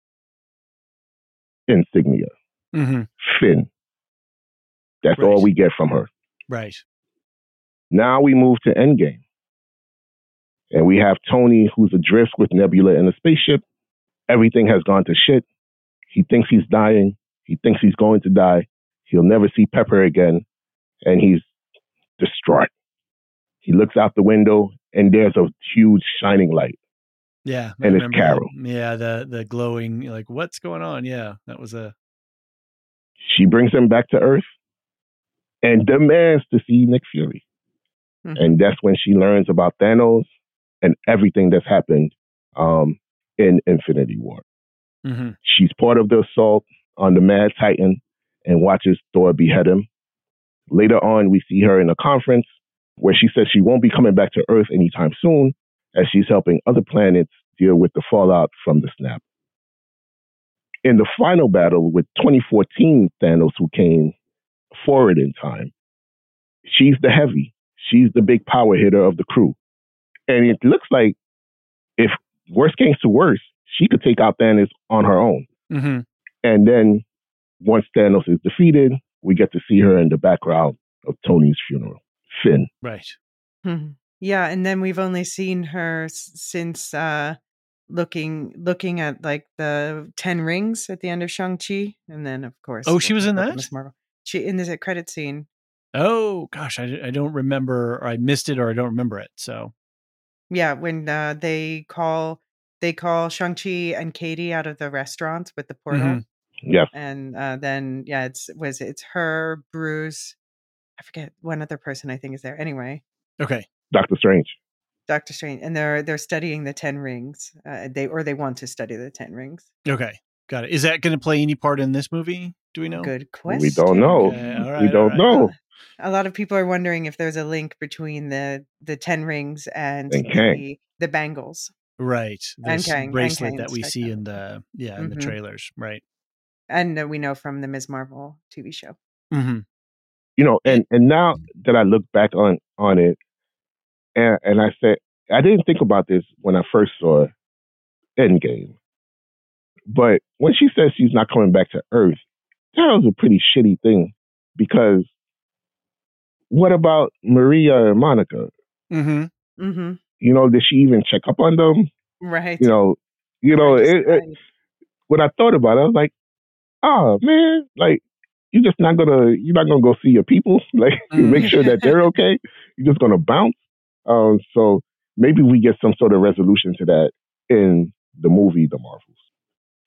insignia, Mm-hmm. Finn. That's Right. all we get from her. Right. Now we move to Endgame. And we have Tony, who's adrift with Nebula in a spaceship. Everything has gone to shit. He thinks he's dying. He thinks he's going to die. He'll never see Pepper again. And he's distraught. He looks out the window, and there's a huge shining light. Yeah. I And it's remember that. Carol. Yeah. The, the glowing, like, what's going on? Yeah. That was a, She brings him back to Earth and demands to see Nick Fury. Mhm. And that's when she learns about Thanos and everything that's happened um, in Infinity War. mm-hmm. She's part of the assault on the Mad Titan and watches Thor behead him. Later on, we see her in a conference where she says she won't be coming back to Earth anytime soon, as she's helping other planets deal with the fallout from the snap. In the final battle with twenty fourteen Thanos, who came forward in time, she's the heavy. She's the big power hitter of the crew. And it looks like if worst came to worst, she could take out Thanos on her own. Mm-hmm. And then once Thanos is defeated, we get to see her in the background of Tony's funeral. Finn. Right. Mhm. Yeah, and then we've only seen her s- since uh, looking looking at like the Ten Rings at the end of Shang-Chi, and then of course. Oh, she we'll was talk in about the that? Miss Marvel. She in the credit scene. Oh gosh. I, I don't remember, or I missed it, or I don't remember it. So, Yeah, when uh, they call they call Shang-Chi and Katie out of the restaurant with the portal, Mhm. Yes. and uh, then yeah, it's was it's her, Bruce, I forget one other person I think is there. Anyway, okay. Doctor Strange. Doctor Strange, and they're they're studying the Ten Rings. Uh, they or they want to study the Ten Rings. Okay. Got it. Is that going to play any part in this movie? Do we know? Good question. We don't know. Okay, all right, we all don't right. know. A lot of people are wondering if there's a link between the the Ten Rings and, And Kang. the the bangles, Right. and This Kang, and bracelet that Kang's we see in technology. the, yeah, in the Mhm. trailers. Right. And uh, we know from the Miz Marvel T V show. Mm-hmm. You know, and, and now that I look back on, on it, and, and I said, I didn't think about this when I first saw Endgame. But when she says she's not coming back to Earth, that was a pretty shitty thing. Because what about Maria and Monica? Mm-hmm. Mm-hmm. You know, did she even check up on them? Right. You know, you know, Right, it, it, right. when I thought about it, I was like, oh man, like you're just not gonna you're not gonna go see your people, like Mm. make sure that they're okay. You're just gonna bounce. Um, so maybe we get some sort of resolution to that in the movie The Marvels.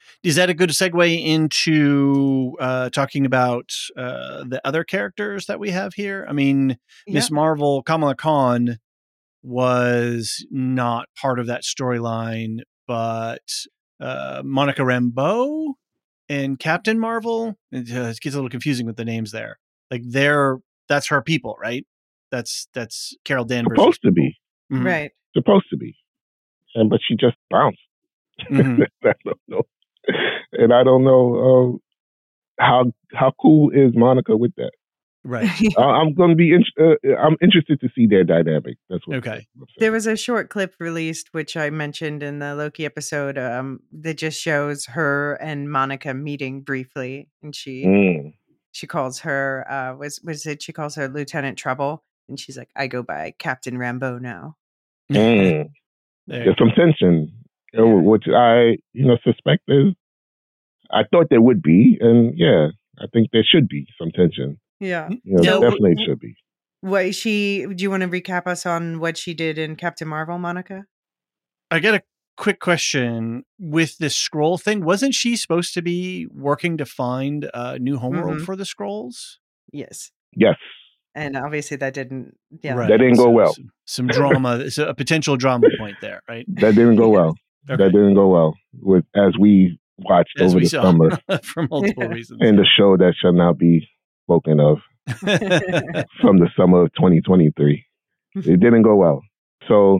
Is that a good segue into uh, talking about uh, the other characters that we have here? I mean, Yeah. Miss Marvel, Kamala Khan was not part of that storyline, but uh, Monica Rambeau and Captain Marvel, it, uh, it gets a little confusing with the names there. Like they're, that's her people, right? That's, that's Carol Danvers. Supposed to be. Mhm. Right. Supposed to be. And, but she just bounced. Mhm. I don't know. And I don't know uh, how how cool is Monica with that. Right. uh, I'm going to be. In, uh, I'm interested to see their dynamic. That's what. Okay. That's what I'm saying. There was a short clip released, which I mentioned in the Loki episode, um, that just shows her and Monica meeting briefly, and she Mm. she calls her uh, was was it she calls her Lieutenant Trouble, and she's like, I go by Captain Rambeau now. Mm. There. There's some tension, uh, Yeah. which I you know suspect is. I thought there would be, and yeah, I think there should be some tension. Yeah. You know, No, definitely w- it should be. What she? Do you want to recap us on what she did in Captain Marvel, Monica? I got a quick question with this scroll thing. Wasn't she supposed to be working to find a new homeworld Mhm. for the scrolls? Yes. Yes, And obviously that didn't. Yeah. Right. That didn't go So well. Some, some drama, it's a potential drama point there, right? that didn't go well. Okay. That didn't go well. With as we watched As over we the saw summer for multiple Yeah. reasons. in the show that shall not be spoken of from the summer of twenty twenty-three. It didn't go well. So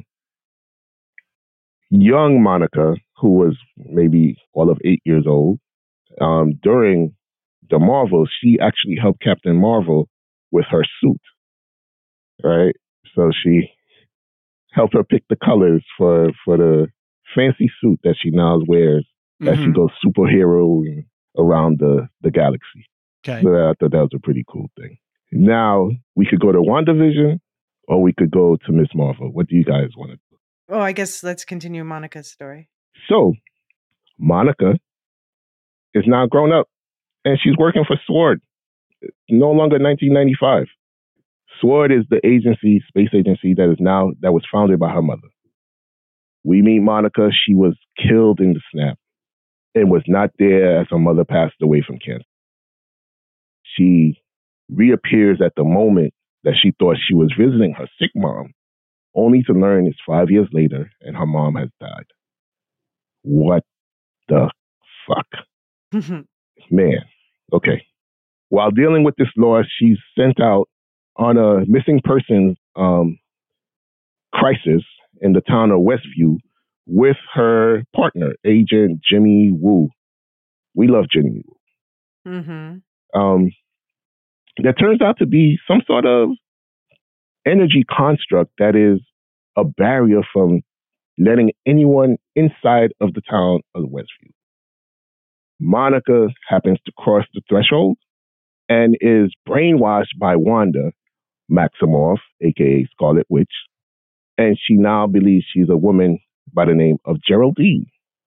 young Monica, who was maybe all of eight years old, um, during the Marvel, she actually helped Captain Marvel with her suit, right? So she helped her pick the colors for, for the fancy suit that she now wears as she Mhm. goes superhero around the, the galaxy. Okay. So I thought that was a pretty cool thing. Now we could go to WandaVision or we could go to Miss Marvel. What do you guys want to do? Oh, I guess let's continue Monica's story. So Monica is now grown up and she's working for SWORD. No longer nineteen ninety-five. SWORD is the agency, space agency that is now, that was founded by her mother. We meet Monica. She was killed in the snap and was not there as her mother passed away from cancer. She reappears at the moment that she thought she was visiting her sick mom, only to learn it's five years later and her mom has died. What the fuck? Man. Okay. While dealing with this loss, she's sent out on a missing persons um, crisis in the town of Westview with her partner, Agent Jimmy Woo. We love Jimmy Woo. Mm-hmm. Um, there turns out to be some sort of energy construct that is a barrier from letting anyone inside of the town of Westview. Monica happens to cross the threshold and is brainwashed by Wanda Maximoff, aka Scarlet Witch, and she now believes she's a woman by the name of Geraldine.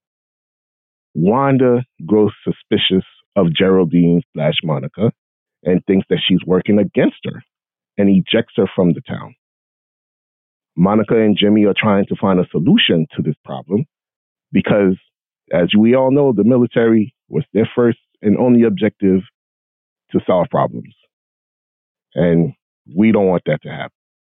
Wanda grows suspicious of Geraldine slash Monica and thinks that she's working against her and ejects her from the town. Monica and Jimmy are trying to find a solution to this problem because, as we all know, the military was their first and only objective to solve problems. And we don't want that to happen.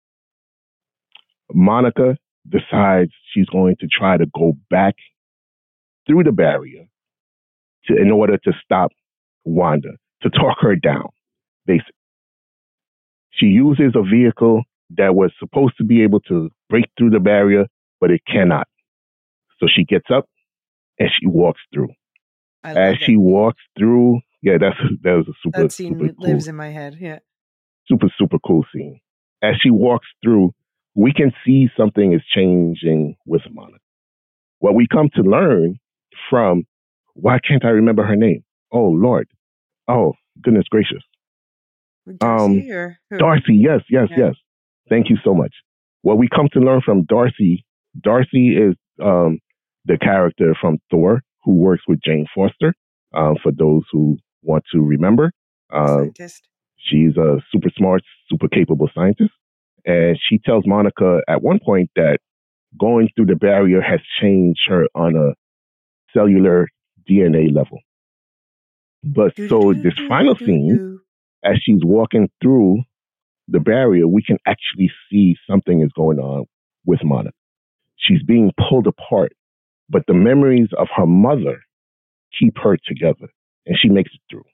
Monica decides she's going to try to go back through the barrier to, in order to stop Wanda, to talk her down, basically. She uses a vehicle that was supposed to be able to break through the barrier, but it cannot. So she gets up and she walks through. I As love she it. walks through, yeah, that's that was a super, That scene super cool, lives in my head. Yeah. super, super cool scene. As she walks through, we can see something is changing with Monica. What we come to learn from, why can't I remember her name? Oh, Lord. Oh, goodness gracious. Darcy or who? Darcy, yes, yes, Yeah. yes. Thank you so much. What we come to learn from Darcy, Darcy is um, the character from Thor who works with Jane Foster, um, for those who want to remember. Uh, Scientist. she's a super smart, super capable scientist. And she tells Monica at one point that going through the barrier has changed her on a cellular D N A level. But so this final scene, as she's walking through the barrier, we can actually see something is going on with Monica. She's being pulled apart, but the memories of her mother keep her together, and she makes it through.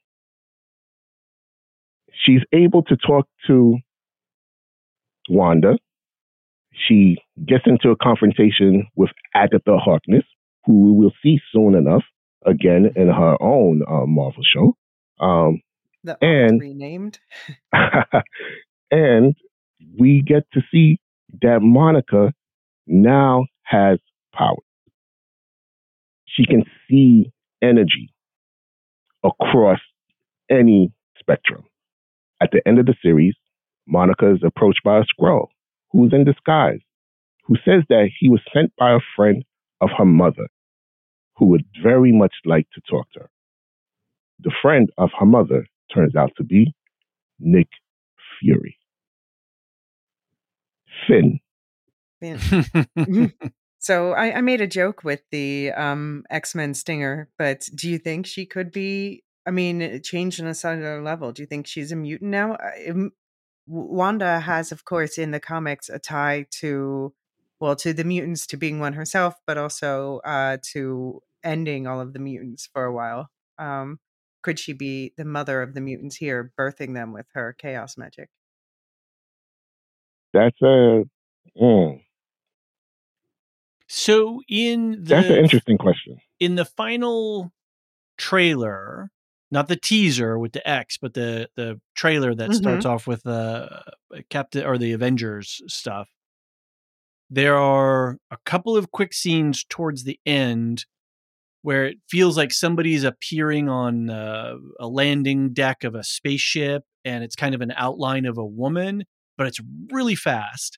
She's able to talk to Wanda. She gets into a confrontation with Agatha Harkness, who we will see soon enough again in her own uh, Marvel show. Um, the and renamed. And we get to see that Monica now has power. She can see energy across any spectrum. At the end of the series, Monica is approached by a Skrull who's in disguise, who says that he was sent by a friend of her mother who would very much like to talk to her. The friend of her mother turns out to be Nick Fury. Finn. Finn. So I, I made a joke with the um, X-Men Stinger, but do you think she could be, I mean, changed on a cellular level? Do you think she's a mutant now? I- Wanda has, of course, in the comics, a tie to, well, to the mutants, to being one herself, but also uh, to ending all of the mutants for a while. Um, could she be the mother of the mutants here, birthing them with her chaos magic? That's a mm, So in the that's an interesting question. In the final trailer, not the teaser with the X, but the the trailer that Mhm. starts off with the uh, Captain or the Avengers stuff, there are a couple of quick scenes towards the end where it feels like somebody's appearing on uh, a landing deck of a spaceship, and it's kind of an outline of a woman, but it's really fast.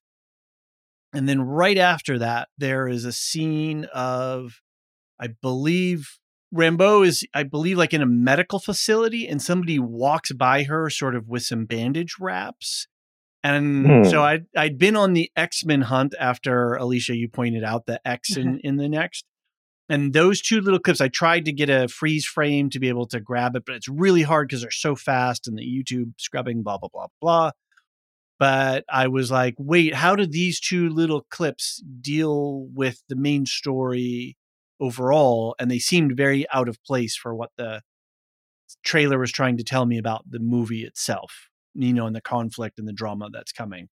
And then right after that, there is a scene of, I believe, Rambeau is, I believe, like in a medical facility, and somebody walks by her sort of with some bandage wraps. And Hmm. so I'd, I'd been on the X-Men hunt after, Alicia, you pointed out the X in, in the next. And those two little clips, I tried to get a freeze frame to be able to grab it, but it's really hard because they're so fast and the YouTube scrubbing, blah, blah, blah, blah. But I was like, wait, how do these two little clips deal with the main story overall? And they seemed very out of place for what the trailer was trying to tell me about the movie itself, you know, and the conflict and the drama that's coming.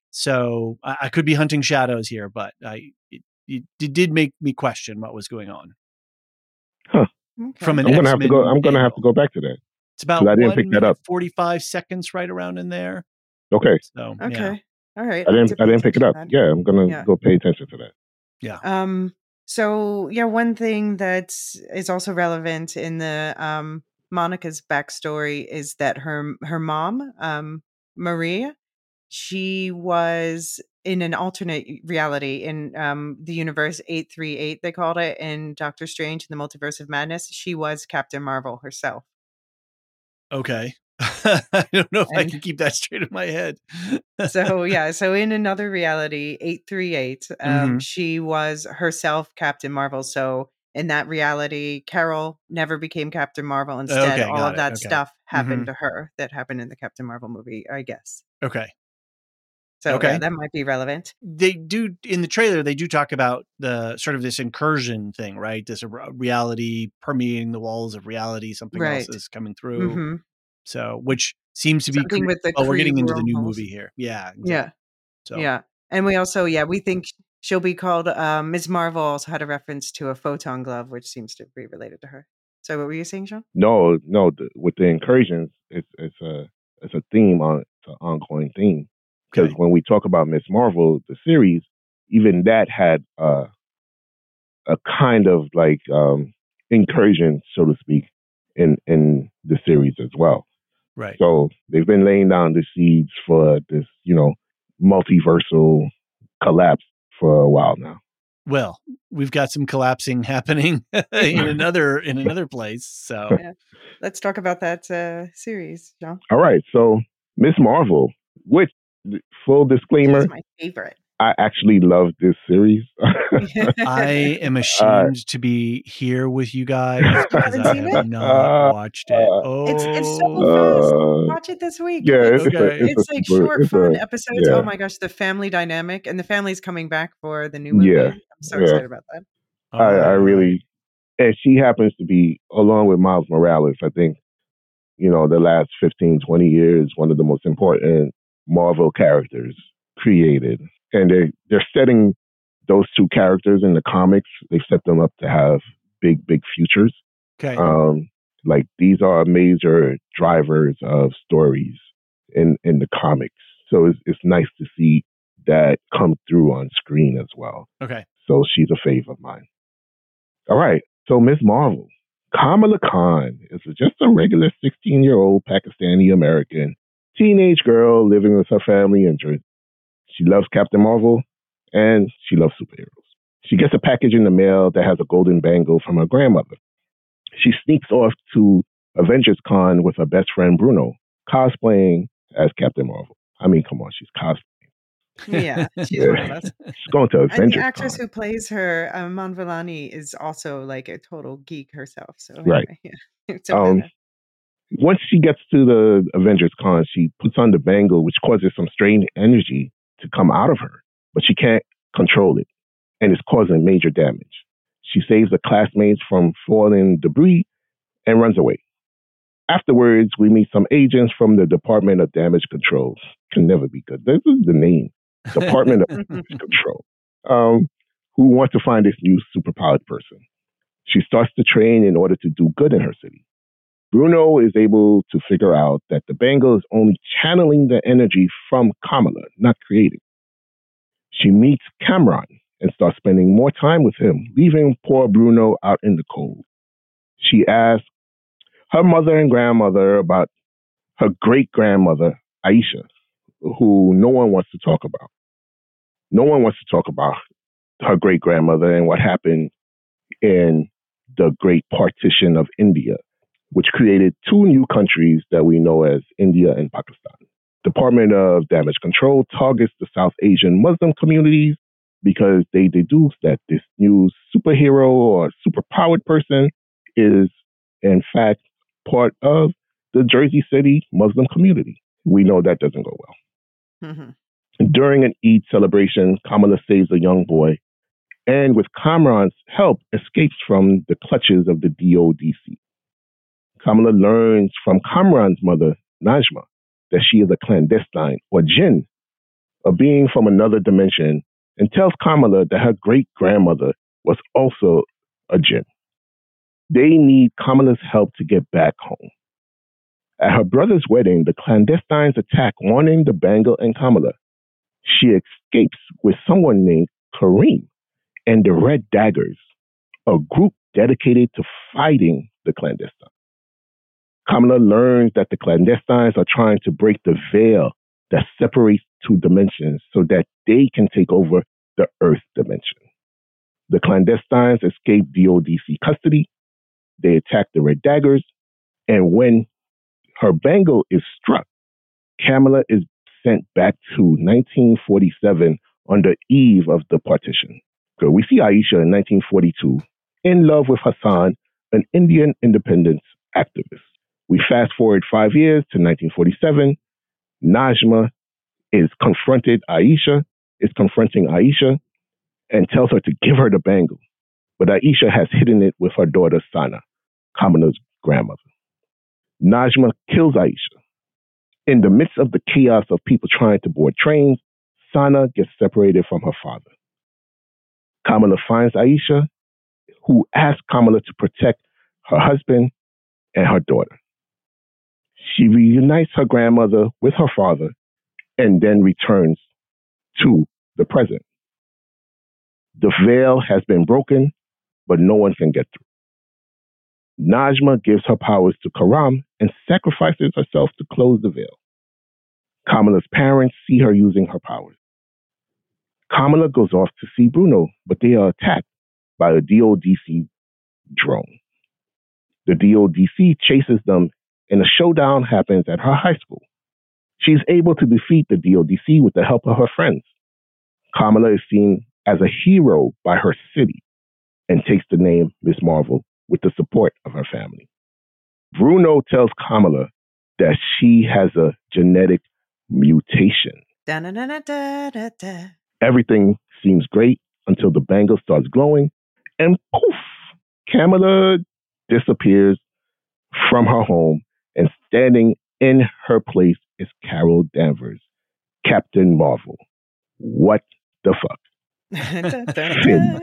So I, I could be hunting shadows here, but I it, it, it did make me question what was going on. Huh. Okay. From an I'm gonna have to go. X-Men I'm gonna have angle. to go back to that. It's about 'Cause I didn't one pick that minute up. forty-five seconds, right around in there. Okay. So Okay. yeah, All right. I I'll have didn't. to I pay didn't pick it attention up. to that. Yeah, I'm gonna Yeah. go pay attention to that. yeah. Um, so yeah, one thing that is also relevant in the um Monica's backstory is that her her mom, um, Maria, she was in an alternate reality in um the universe eight three eight, they called it, in Doctor Strange in the Multiverse of Madness. She was Captain Marvel herself. Okay. I don't know if I And can keep that straight in my head. so yeah, so in another reality, eight three eight, um, Mhm. she was herself Captain Marvel. So in that reality, Carol never became Captain Marvel. Instead, Okay, all got of it. that Okay. stuff happened Mhm. to her that happened in the Captain Marvel movie, I guess. Okay. So yeah, Okay. that might be relevant. They do in the trailer, they do talk about the sort of this incursion thing, right? This re- reality permeating the walls of reality. Something else Right. is coming through. Mm-hmm. So, which seems to be, Something cre- with the well, we're Kree getting into the new wormholes. movie here. Yeah, exactly. Yeah. So, Yeah. And we also, yeah, we think she'll be called um Miz Marvel also had a reference to a photon glove, which seems to be related to her. So what were you saying, Sean? No, no. The, with the incursions, it's it's a it's a theme on it's an ongoing theme. Because okay. when we talk about Miss Marvel, the series, even that had uh, a kind of like um, incursion, so to speak, in in the series as well. Right. So they've been laying down the seeds for this, you know, multiversal collapse for a while now. Well, we've got some collapsing happening in another in another place. So, Yeah. Let's talk about that uh, series, Sean. All right. So Miss Marvel, which full disclaimer, She's my favorite. I actually love this series. I am ashamed uh, to be here with you guys because I have it? not watched it. Oh, it's it's so fast. Watch it this week. Yeah, it's, it's, okay. a, it's, it's a like super, short, it's fun a, episodes. Yeah. Oh my gosh, the family dynamic, and the family's coming back for the new movie. Yeah, I'm so yeah. excited about that. I, I really, and she happens to be, along with Miles Morales, I think, you know, the last fifteen, twenty years, one of the most important Marvel characters created. And they, they're setting those two characters in the comics. They've set them up to have big, big futures. Okay. Um, like these are major drivers of stories in, in the comics. So it's, it's nice to see that come through on screen as well. Okay. So she's a fave of mine. All right. So Miz Marvel. Kamala Khan is just a regular sixteen-year-old Pakistani-American teenage girl living with her family in Jersey. She loves Captain Marvel, and she loves superheroes. She gets a package in the mail that has a golden bangle from her grandmother. She sneaks off to Avengers Con with her best friend Bruno, cosplaying as Captain Marvel. I mean, come on, she's cosplaying. Yeah, she's yeah. one of us. She's going to Avengers And the actress Con. who plays her, um, Manvalani, is also like a total geek herself. So right. Anyway, yeah. so um, once she gets to the Avengers Con, she puts on the bangle, which causes some strange energy to come out of her, but she can't control it, and it's causing major damage. She saves the classmates from falling debris and runs away. Afterwards, we meet some agents from the Department of Damage Control. Can never be good. This is the name. Department of Damage Control. Um, who want to find this new superpowered person. She starts to train in order to do good in her city. Bruno is able to figure out that the bangle is only channeling the energy from Kamala, not creating. She meets Cameron and starts spending more time with him, leaving poor Bruno out in the cold. She asks her mother and grandmother about her great-grandmother, Aisha, who no one wants to talk about. No one wants to talk about her great-grandmother and what happened in the Great Partition of India, which created two new countries that we know as India and Pakistan. Department of Damage Control targets the South Asian Muslim communities because they deduce that this new superhero or superpowered person is, in fact, part of the Jersey City Muslim community. We know that doesn't go well. Mm-hmm. During an Eid celebration, Kamala saves a young boy and, with Kamran's help, escapes from the clutches of the D O D C. Kamala learns from Kamran's mother, Najma, that she is a clandestine, or jinn, a being from another dimension, and tells Kamala that her great-grandmother was also a jinn. They need Kamala's help to get back home. At her brother's wedding, the clandestines attack, wanting the bangle and Kamala. She escapes with someone named Kareem and the Red Daggers, a group dedicated to fighting the clandestines. Kamala learns that the clandestines are trying to break the veil that separates two dimensions so that they can take over the Earth dimension. The clandestines escape D O D C custody. They attack the Red Daggers. And when her bangle is struck, Kamala is sent back to nineteen forty-seven on the eve of the partition. So we see Aisha in nineteen forty-two in love with Hassan, an Indian independence activist. We fast forward five years to nineteen forty-seven. Najma is confronted Aisha, is confronting Aisha and tells her to give her the bangle. But Aisha has hidden it with her daughter Sana, Kamala's grandmother. Najma kills Aisha. In the midst of the chaos of people trying to board trains, Sana gets separated from her father. Kamala finds Aisha, who asks Kamala to protect her husband and her daughter. She reunites her grandmother with her father and then returns to the present. The veil has been broken, but no one can get through. Najma gives her powers to Karam and sacrifices herself to close the veil. Kamala's parents see her using her powers. Kamala goes off to see Bruno, but they are attacked by a D O D C drone. The D O D C chases them, and a showdown happens at her high school. She's able to defeat the D O D C with the help of her friends. Kamala is seen as a hero by her city and takes the name Miz Marvel with the support of her family. Bruno tells Kamala that she has a genetic mutation. Da-na-na-na-da-da-da. Everything seems great until the bangle starts glowing, and poof, Kamala disappears from her home, and standing in her place is Carol Danvers, Captain Marvel. What the fuck? Da-da-da.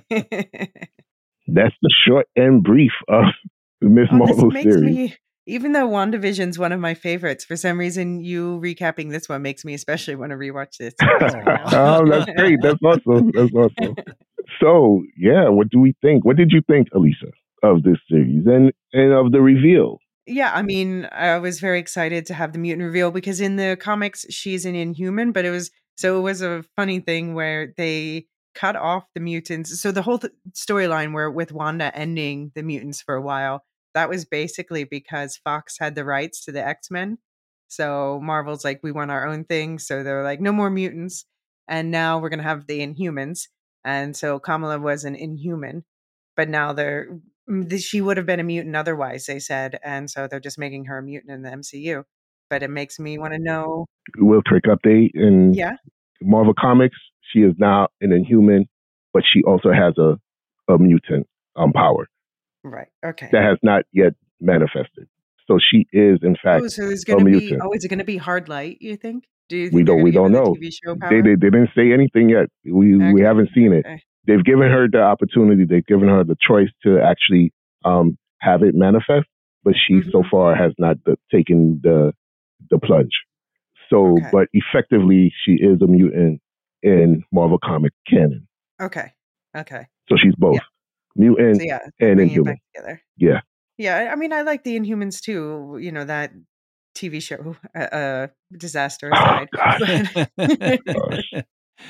That's the short and brief of the Miz Oh, this Marvel makes series. me, even though WandaVision's one of my favorites, for some reason you recapping this one makes me especially want to rewatch this series right now. Oh, that's great. That's awesome. That's awesome. So, yeah, what do we think? What did you think, Alicia, of this series and, and of the reveal? Yeah, I mean, I was very excited to have the mutant reveal because in the comics she's an Inhuman, but it was so it was a funny thing where they cut off the mutants. So the whole th- storyline where with Wanda ending the mutants for a while, that was basically because Fox had the rights to the X-Men. So Marvel's like, we want our own thing. So they're like, no more mutants. And now we're gonna have the Inhumans. And so Kamala was an Inhuman, but now they're mm, th- she would have been a mutant otherwise, they said, and so they're just making her a mutant in the M C U. But it makes me want to know. Real quick update. In Yeah, Marvel Comics, she is now an Inhuman, but she also has a, a mutant um, power right. Okay. that has not yet manifested. So she is, in fact, Oh, so there's a going to be. mutant. Oh, is it going to be Hard Light? You think? Do you think We they're don't. going We to give don't her the know. T V show power? They, they they didn't say anything yet. We we Okay, haven't seen it. okay. They've given her the opportunity. They've given her the choice to actually um, have it manifest, but she so Mhm. far has not the, taken the the plunge. So, Okay. but effectively, she is a mutant in Marvel comic canon. Okay. Okay. So she's both Yeah. mutant So yeah, they're and bringing it Inhuman. back together. Yeah. Yeah, I I mean, I like the Inhumans too. You know that T V show, uh, uh disaster Oh aside. gosh. But Gosh.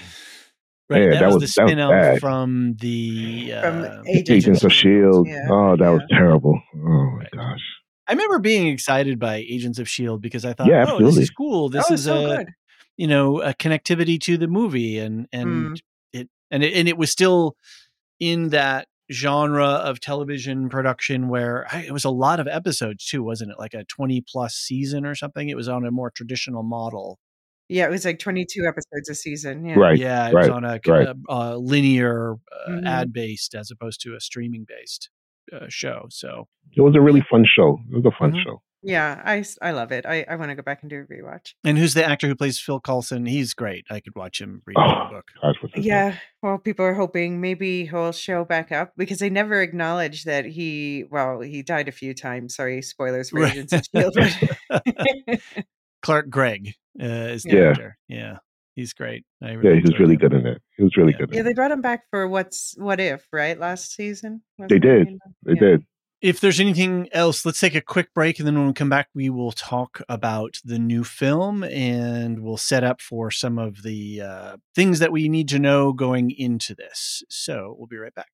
Right, Yeah, that, that was, was the that was spin-off bad. from the from uh, Agents, Agents of Shield. Shield. Yeah. Oh, that yeah. was terrible. Oh my Right. gosh. I remember being excited by Agents of Shield because I thought, Yeah, oh, this absolutely. is cool. This Oh, is so a good. you know a connectivity to the movie, and and Mm. it and it and it was still in that genre of television production where I, it was a lot of episodes too, wasn't it? Like a twenty plus season or something. It was on a more traditional model. Yeah, it was like twenty-two episodes a season. Yeah. Right. Yeah, it was Right. on a, Right. a, a linear uh, Mhm. ad based as opposed to a streaming based uh, show. So It was a really fun show. It was a fun Mhm. show. Yeah, I, s- I love it. I, I want to go back and do a rewatch. and who's the actor who plays Phil Coulson? He's great. I could watch him read a Oh book. gosh, what's his name? Yeah, well, people are hoping maybe he'll show back up because they never acknowledged that he, well, he died a few times. Sorry, spoilers for Right. Agents of Shield. But Clark Gregg uh, is the Yeah. actor. Yeah, he's great. I Yeah, really he was enjoyed really him. good in that. He was really Yeah. good in yeah, it. they brought him back for what's what if, right? Last season. They Wasn't it did. named? They Yeah. did. If there's anything else, let's take a quick break, and then when we come back, we will talk about the new film, and we'll set up for some of the uh, things that we need to know going into this. So we'll be right back.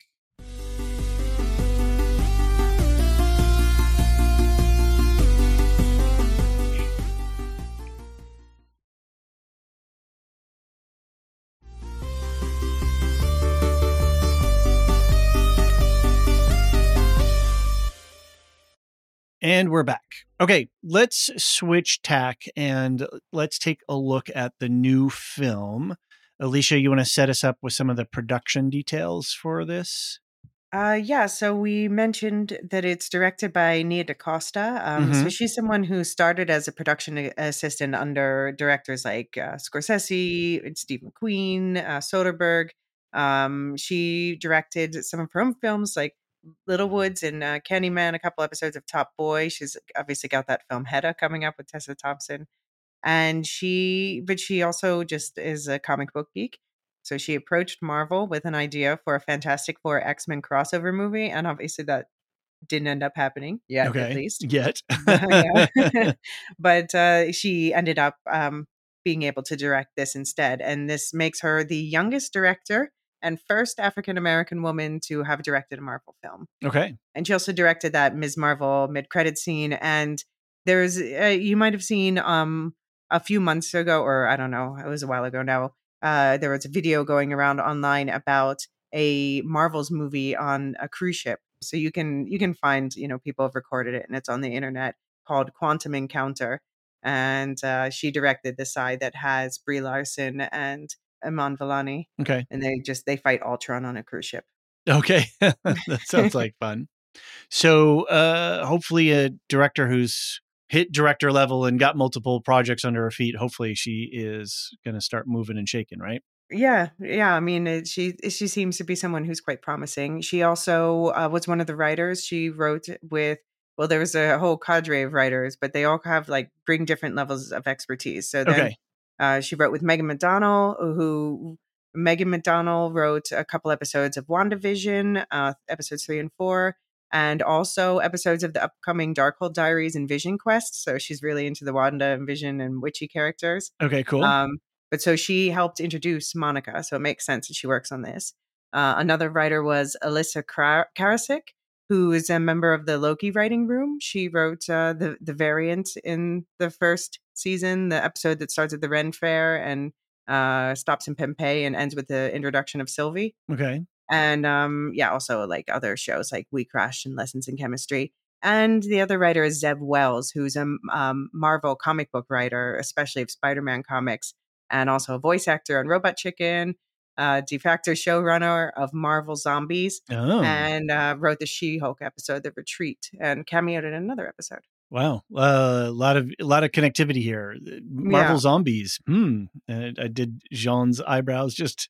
And we're back. Okay, let's switch tack and let's take a look at the new film. Alicia, you want to set us up with some of the production details for this? Uh, yeah, so we mentioned that it's directed by Nia DaCosta. Um, So Mhm. she's someone who started as a production a- assistant under directors like uh, Scorsese, and Steve McQueen, uh, Soderbergh. Um, she directed some of her own films like Little Woods and uh, Candyman, a couple episodes of Top Boy. She's obviously got that film Hedda coming up with Tessa Thompson. And she, but she also just is a comic book geek. So she approached Marvel with an idea for a Fantastic Four X-Men crossover movie, and obviously that didn't end up happening yet, at Okay. least. Yet. But, yeah. But uh, she ended up um, being able to direct this instead, and this makes her the youngest director and first African American woman to have directed a Marvel film. Okay. And she also directed that Miz Marvel mid-credit scene. And there's, uh, you might have seen um, a few months ago, or I don't know, it was a while ago now. uh, there was a video going around online about a Marvel's movie on a cruise ship. So you can you can find, you know, people have recorded it and it's on the internet, called Quantum Encounter. And uh, she directed the side that has Brie Larson and Iman Vellani. Okay. And they just they fight Ultron on a cruise ship. Okay. That sounds like fun. So uh, hopefully a director who's hit director level and got multiple projects under her feet, hopefully she is going to start moving and shaking, right? Yeah, yeah. I mean, it, she she seems to be someone who's quite promising. She also uh, was one of the writers. She wrote with, well, there was a whole cadre of writers, but they all have like bring different levels of expertise. So then Okay. uh, she wrote with Megan McDonnell, who Megan McDonnell wrote a couple episodes of WandaVision, uh, episodes three and four, and also episodes of the upcoming Darkhold Diaries and Vision Quest. So she's really into the Wanda and Vision and witchy characters. Okay, cool. Um, but so she helped introduce Monica, so it makes sense that she works on this. Uh, another writer was Alyssa Kra- Karasik, who is a member of the Loki writing room. She wrote uh, the the variant in the first season, the episode that starts at the Ren Fair and uh, stops in Pompeii and ends with the introduction of Sylvie. Okay. And um, yeah, also like other shows like We Crashed and Lessons in Chemistry. And the other writer is Zeb Wells, who's a um, Marvel comic book writer, especially of Spider-Man comics, and also a voice actor on Robot Chicken, uh, de facto showrunner of Marvel Zombies, Oh, and uh, wrote the She-Hulk episode, The Retreat, and cameoed in another episode. wow. Uh, a lot of a lot of connectivity here. Marvel Yeah. Zombies. Hmm. Uh, I did Jean's eyebrows just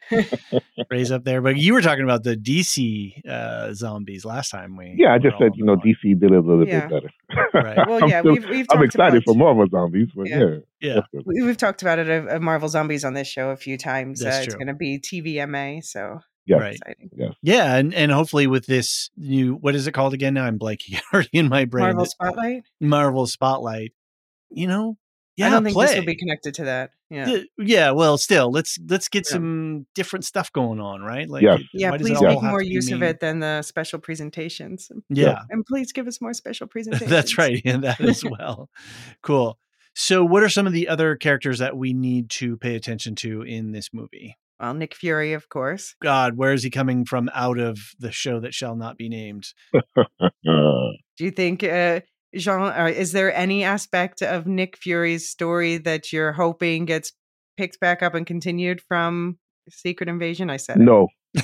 raise up there. But you were talking about the D C uh, zombies last time. We Yeah, I were just all said, on you the know, line. D C did it a little Yeah. bit better. Right. Well, I'm yeah, still- we've we've I'm talked excited about for Marvel Zombies, but Yeah. yeah. Yeah. that's good. we- we've talked about it of, of Marvel Zombies on this show a few times. That's uh, it's true. going to be T V M A, so Yeah. Right. exciting. Yes. Yeah, and, and hopefully with this new, what is it called again? Now I'm blanking already in my brain. Marvel The- Spotlight. Marvel Spotlight. You know, yeah, I don't think play. this will be connected to that. Yeah. Yeah, yeah, well, still, let's let's get Yeah. some different stuff going on, right? Like, Yes. it- Yeah, why does it please all make have more to be use of me? it than the special presentations. Yeah, And please give us more special presentations. that's right, and that as well. Cool. So, what are some of the other characters that we need to pay attention to in this movie? Well, Nick Fury, of course. God, where is he coming from out of the show that shall not be named? Uh, Do you think, uh, Jean, uh, is there any aspect of Nick Fury's story that you're hoping gets picked back up and continued from Secret Invasion? I said no,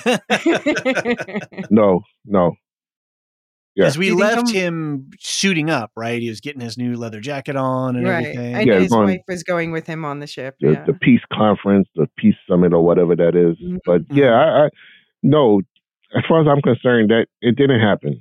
it. no, no. Yeah. Because we Do you think left I'm- him suiting up, right? He was getting his new leather jacket on and Right. everything. And Yeah, his going- wife is going with him on the ship. The, Yeah. the peace conference, the peace summit, or whatever that is. Mhm. But yeah, I, I no. As far as I'm concerned, that it didn't happen.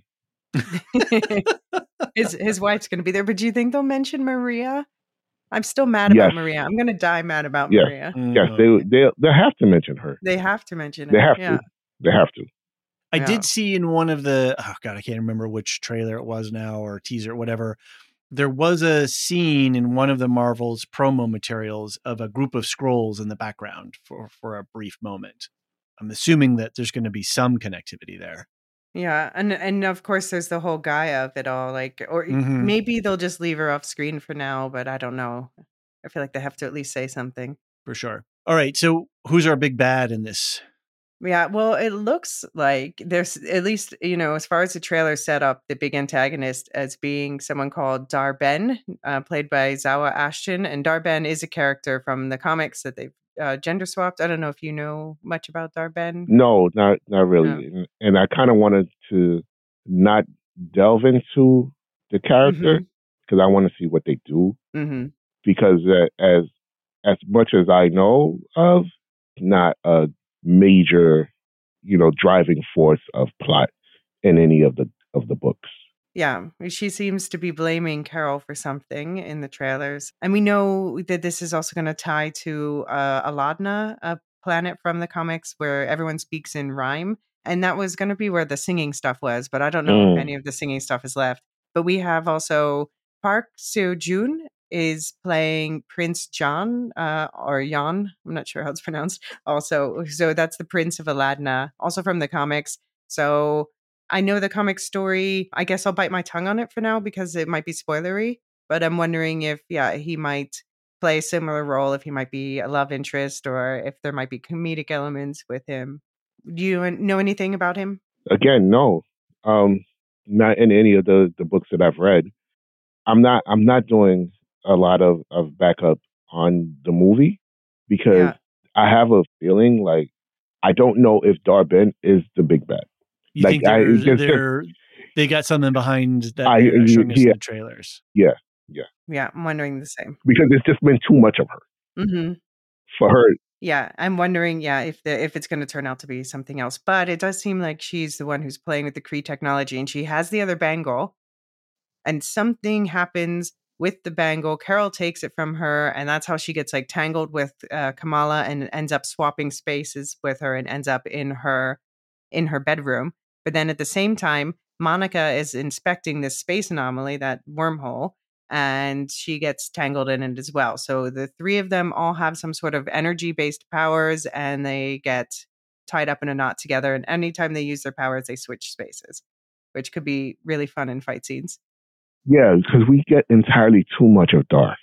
his his wife's going to be there, but do you think they'll mention Maria? I'm still mad Yes. about Maria. I'm going to die mad about Yeah. Maria. Yes, Mm. they they they have to mention her. They have to mention it. They have yeah. to. They have to. I Yeah. did see in one of the, oh God, I can't remember which trailer it was now or teaser, whatever. There was a scene in one of the Marvel's promo materials of a group of scrolls in the background for, for a brief moment. I'm assuming that there's going to be some connectivity there. Yeah, and and of course there's the whole Gaia of it all. Like, or Mhm. maybe they'll just leave her off screen for now, but I don't know. I feel like they have to at least say something. For sure. All right. So who's our big bad in this? Yeah, well, it looks like there's at least, you know, as far as the trailer set up, the big antagonist as being someone called Dar-Ben, uh, played by Zawa Ashton. And Dar-Ben is a character from the comics that they've uh, gender swapped. I don't know if you know much about Dar-Ben. No, not not really. No. And, and I kind of wanted to not delve into the character because I want to see what they do. Mm-hmm. Because uh, as as much as I know of, not a major, you know, driving force of plot in any of the of the books. Yeah, she seems to be blaming Carol for something in the trailers. And we know that this is also going to tie to uh, Aladna, a planet from the comics where everyone speaks in rhyme. And that was going to be where the singing stuff was, but I don't know Mm. if any of the singing stuff is left. But we have also Park Seo-joon is playing Prince John uh, or Jan. I'm not sure how it's pronounced. Also, so that's the Prince of Aladna, also from the comics. So I know the comic story. I guess I'll bite my tongue on it for now because it might be spoilery. But I'm wondering if, yeah, he might play a similar role, if he might be a love interest or if there might be comedic elements with him. Do you know anything about him? Again, no, um, not in any of the, the books that I've read. I'm not I'm not doing a lot of, of backup on the movie because Yeah. I have a feeling like I don't know if Dar-Benn is the big bad. You Like think I they're, just, they're they got something behind that I they're not showing us in yeah the trailers? yeah yeah Yeah, I'm wondering the same. because it's just been too much of her hmm for her. Yeah, I'm wondering, yeah, if the if it's going to turn out to be something else. But it does seem like she's the one who's playing with the Kree technology, and she has the other bangle, and something happens with the bangle. Carol takes it from her, and that's how she gets like tangled with uh, Kamala and ends up swapping spaces with her and ends up in her in her bedroom. But then at the same time, Monica is inspecting this space anomaly, that wormhole, and she gets tangled in it as well. So the three of them all have some sort of energy-based powers, and they get tied up in a knot together. And anytime they use their powers, they switch spaces, which could be really fun in fight scenes. Yeah, because we get entirely too much of Dar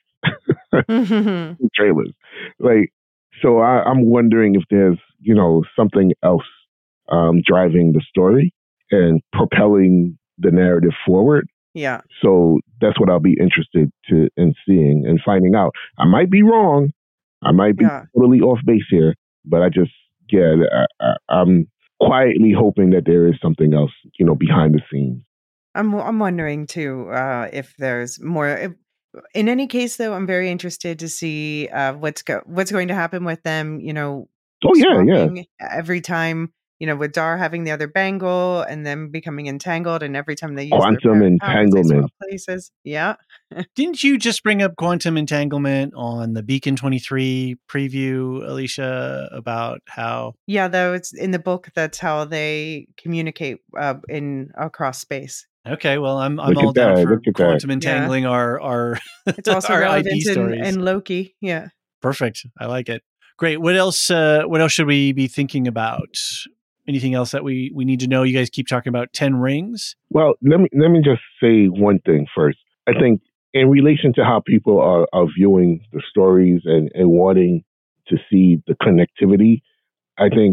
in trailers. Like, so I, I'm wondering if there's you know something else um, driving the story and propelling the narrative forward. Yeah. So that's what I'll be interested to in seeing and finding out. I might be wrong. I might be Yeah. totally off base here, but I just yeah, I, I, I'm quietly hoping that there is something else, you know, behind the scenes. I'm I'm wondering too uh, if there's more. If, in any case, though, I'm very interested to see uh, what's go what's going to happen with them. You know, Oh yeah, yeah. swapping every time. You know, with Dar having the other bangle and them becoming entangled, and every time they use Quantum their powers, they entanglement. swap places. Yeah. Didn't you just bring up quantum entanglement on the Beacon twenty-three preview, Alicia, about how? Yeah, though it's in the book. That's how they communicate uh, in across space. Okay, well, I'm I'm Look all at down that, for look at that. quantum entangling our our It's also our I relevant D in, stories. in Loki. Yeah. Perfect. I like it. Great. What else? Uh, what else should we be thinking about? Anything else that we we need to know? You guys keep talking about Ten Rings. Well, let me let me just say one thing first. I think in relation to how people are, are viewing the stories and, and wanting to see the connectivity, I think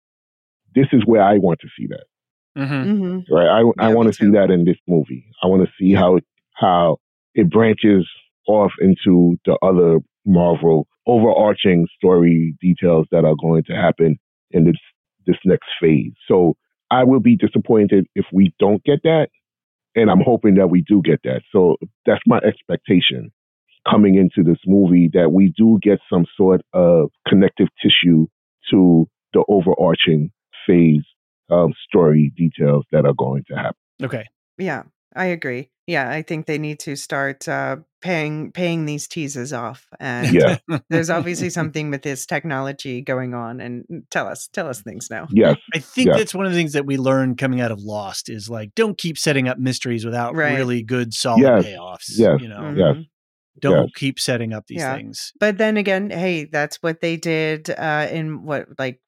this is where I want to see that. Mm-hmm. Mm-hmm. Right? I, I Yeah, want me to see too. that in this movie. I want to see Yeah. how how it branches off into the other Marvel overarching story details that are going to happen in this this next phase. So I will be disappointed if we don't get that, and I'm hoping that we do get that. So that's my expectation coming into this movie, that we do get some sort of connective tissue to the overarching phase um, story details that are going to happen. Okay. Yeah, I agree. Yeah, I think they need to start uh, paying paying these teases off. And Yeah. there's obviously something with this technology going on. And tell us, tell us things now. Yes. I think Yes. that's one of the things that we learned coming out of Lost is like, don't keep setting up mysteries without Right. really good, solid Yes. payoffs. Yes. You know, Mhm. Yes. don't Yes. keep setting up these Yeah. things. But then again, hey, that's what they did uh, in what like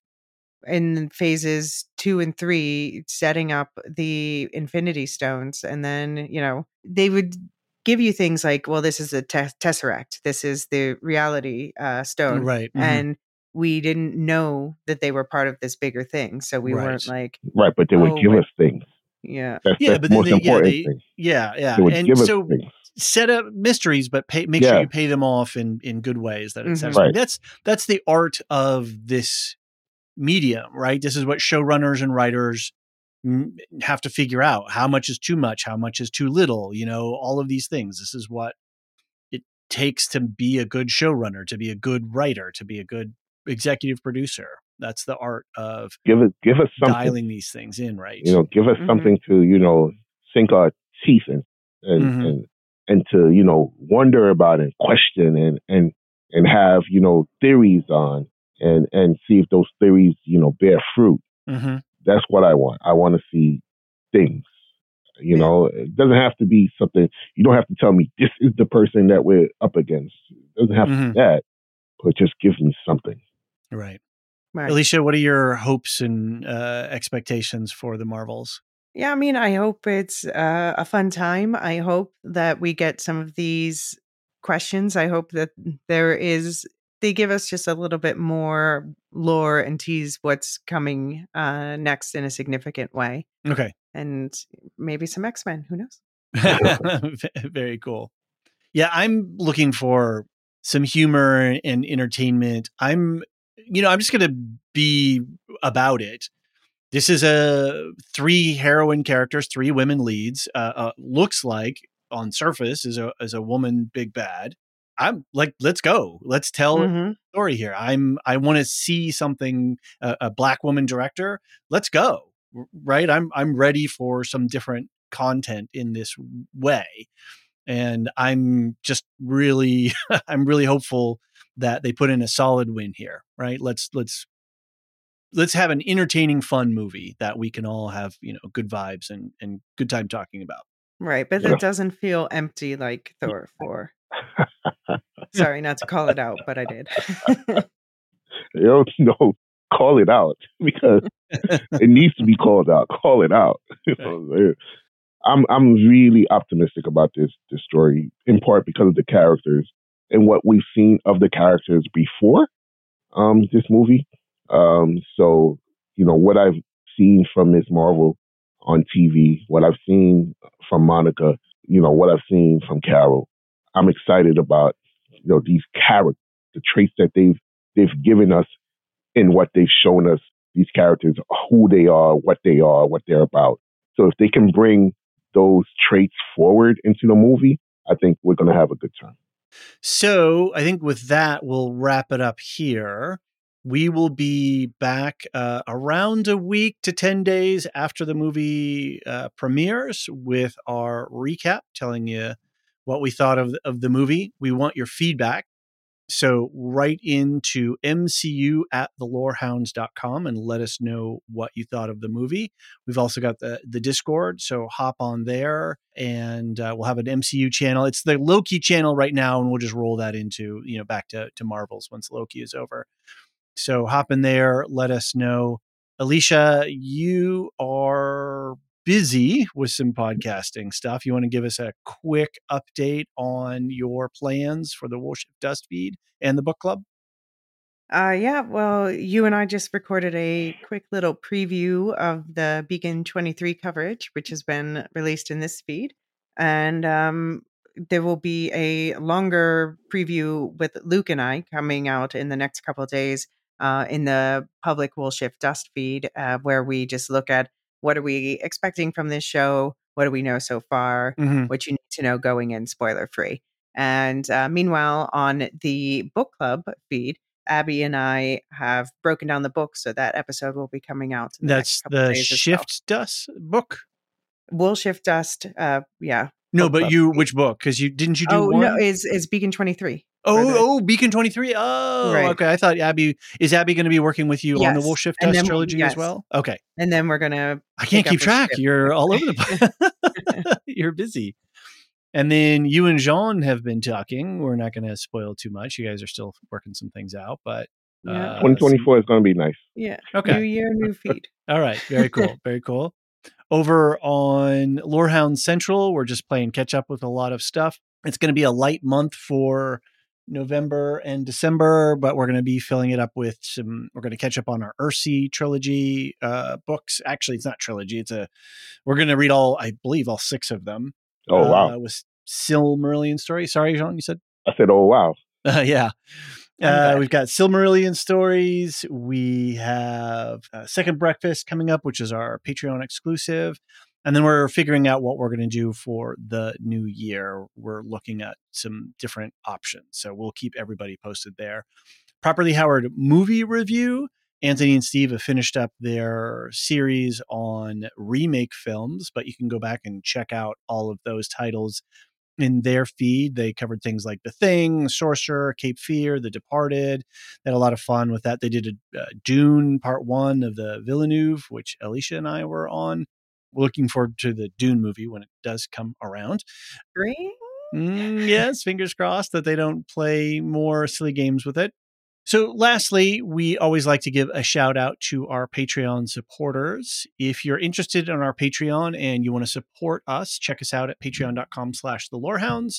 in phases two and three, setting up the Infinity Stones, and then you know they would give you things like, well, this is a te- tesseract, this is the reality uh, stone, Right. Mhm. and we didn't know that they were part of this bigger thing, so we Right. weren't like, Right. But they would oh, give wait. us things. yeah, That's, Yeah, that's but the then most they, yeah, important they, thing. yeah, yeah. They would And give us so things. set up mysteries, but pay, make sure Yeah. you pay them off in, in good ways that it's Mhm. satisfying. Right. That's, that's the art of this medium, right? This is what showrunners and writers mm, have to figure out. How much is too much? How much is too little? You know, all of these things. This is what it takes to be a good showrunner, to be a good writer, to be a good executive producer. That's the art of Give us give us something. dialing these things in, right? You know, give us Mhm. something to, you know, sink our teeth in and Mhm. and and to, you know, wonder about and question and and and have, you know, theories on and and see if those theories, you know, bear fruit. Mhm. That's what I want. I want to see things. You Yeah. know, it doesn't have to be something. You don't have to tell me this is the person that we're up against. It doesn't have to Mhm. be that, but just give me something. Right. Right. Alicia, what are your hopes and uh, expectations for the Marvels? Yeah, I mean, I hope it's uh, a fun time. I hope that we get some of these questions. I hope that there is, they give us just a little bit more lore and tease what's coming uh, next in a significant way. Okay. And maybe some X-Men. Who knows? Very cool. Yeah, I'm looking for some humor and entertainment. I'm, you know, I'm just going to be about it. This is a three heroine characters, three women leads. Uh, uh, looks like on surface is a is a woman big bad. I'm like, let's go. Let's tell Mhm. a story here. I'm I want to see something. Uh, a black woman director. Let's go. Right. I'm I'm ready for some different content in this way. And I'm just really, I'm really hopeful that they put in a solid win here, right? Let's, let's, let's have an entertaining, fun movie that we can all have, you know, good vibes and, and good time talking about. Right. But Yeah. it doesn't feel empty like Thor four. Sorry not to call it out, but I did. You don't know, call it out because it needs to be called out. Call it out. You know, I'm I'm really optimistic about this this story, in part because of the characters and what we've seen of the characters before um, this movie. Um, so, you know, what I've seen from Miz Marvel on T V, what I've seen from Monica, you know, what I've seen from Carol, I'm excited about, you know, these characters, the traits that they've they've given us and what they've shown us, these characters, who they are, what they are, what they're about. So if they can bring those traits forward into the movie, I think we're going to have a good time. So I think with that, we'll wrap it up here. We will be back uh, around a week to ten days after the movie uh, premieres with our recap, telling you what we thought of, of the movie. We want your feedback. So write into M C U at the lorehounds dot com and let us know what you thought of the movie. We've also got the, the Discord, so hop on there and uh, we'll have an M C U channel. It's the Loki channel right now, and we'll just roll that into, you know, back to, to Marvels once Loki is over. So hop in there, let us know. Alicia, you are busy with some podcasting stuff. You want to give us a quick update on your plans for the Woolshift Dust feed and the book club? Uh, yeah, well, you and I just recorded a quick little preview of the Beacon twenty-three coverage, which has been released in this feed. And um, there will be a longer preview with Luke and I coming out in the next couple of days uh, in the public Woolshift Dust feed, uh, where we just look at what are we expecting from this show, what do we know so far, Mm-hmm. what you need to know going in spoiler free. And uh, meanwhile, on the book club feed, Abby and I have broken down the book, so that episode will be coming out. In the That's next couple the days as Shift Dust book? well. Woolshift Dust, uh, yeah. No, book but club you, feed. which book? Because you didn't you do Oh one? no, is is Beacon twenty-three? Oh, for the- oh, Beacon twenty-three. Oh, Right. okay. I thought Abby is Abby going to be working with you on the Yes, Woolshift and Dust then- trilogy yes. as well? Okay. And then we're gonna. I can't pick up keep with track. Shift. You're all over the place. You're busy. And then you and Jean have been talking. We're not going to spoil too much. You guys are still working some things out, but Yeah. uh, twenty twenty-four is going to be nice. Yeah. Okay. New year, new feed. All right. Very cool. Very cool. Over on Lorehound Central, we're just playing catch up with a lot of stuff. It's going to be a light month for November and December, but we're going to be filling it up with some, we're going to catch up on our Ursi trilogy uh, books. Actually, it's not trilogy. It's a, we're going to read all, I believe all six of them. Oh, uh, wow. With Silmarillion story. Sorry, Jean, you said? I said, oh, wow. Uh, yeah. I'm Uh, glad. we've got Silmarillion stories. We have uh, Second Breakfast coming up, which is our Patreon exclusive. And then we're figuring out what we're going to do for the new year. We're looking at some different options. So we'll keep everybody posted there. Properly Howard movie review. Anthony and Steve have finished up their series on remake films, but you can go back and check out all of those titles in their feed. They covered things like The Thing, Sorcerer, Cape Fear, The Departed. They had a lot of fun with that. They did a uh, Dune part one of the Villeneuve, which Alicia and I were on. We're looking forward to the Dune movie when it does come around. Green? Mm, yes, fingers crossed that they don't play more silly games with it. So lastly, we always like to give a shout out to our Patreon supporters. If you're interested in our Patreon and you want to support us, check us out at patreon.com slash the Lorehounds.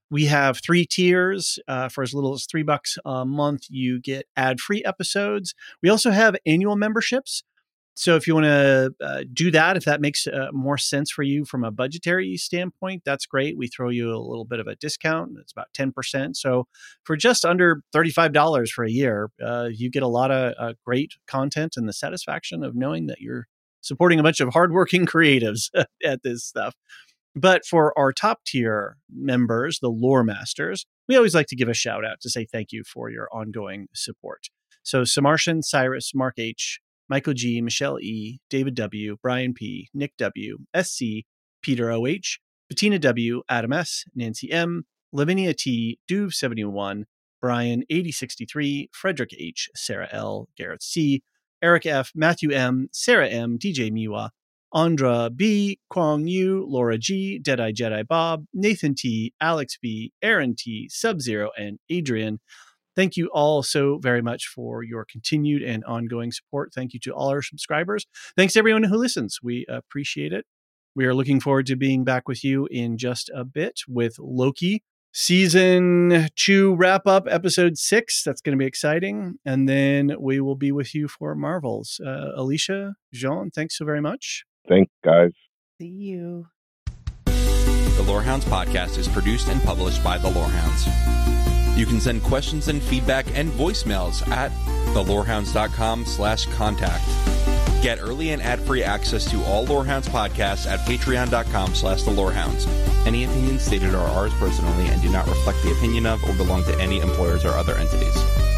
We have three tiers. Uh, for as little as three bucks a month, you get ad-free episodes. We also have annual memberships. So if you want to uh, do that, if that makes uh, more sense for you from a budgetary standpoint, that's great. We throw you a little bit of a discount. It's about ten percent. So for just under thirty-five dollars for a year, uh, you get a lot of uh, great content and the satisfaction of knowing that you're supporting a bunch of hardworking creatives at this stuff. But for our top tier members, the Lore Masters, we always like to give a shout out to say thank you for your ongoing support. So Samartian, Cyrus, Mark H., Michael G., Michelle E., David W., Brian P., Nick W., S C., Peter O H., Bettina W., Adam S., Nancy M., Lavinia T., Duve seventy-one, Brian eighty sixty-three, Frederick H., Sarah L., Garrett C., Eric F., Matthew M., Sarah M., D J Miwa, Andra B., Kwong Yu, Laura G., Deadeye Jedi Bob, Nathan T., Alex B., Aaron T., Sub-Zero, and Adrian. Thank you all so very much for your continued and ongoing support. Thank you to all our subscribers. Thanks to everyone who listens. We appreciate it. We are looking forward to being back with you in just a bit with Loki. Season two wrap up, episode six. That's going to be exciting. And then we will be with you for Marvels. Uh, Alicia, Jean, thanks so very much. Thanks, guys. See you. The Lorehounds podcast is produced and published by The Lorehounds. You can send questions and feedback and voicemails at thelorehounds.com slash contact. Get early and ad-free access to all Lorehounds podcasts at patreon.com slash thelorehounds. Any opinions stated are ours personally and do not reflect the opinion of or belong to any employers or other entities.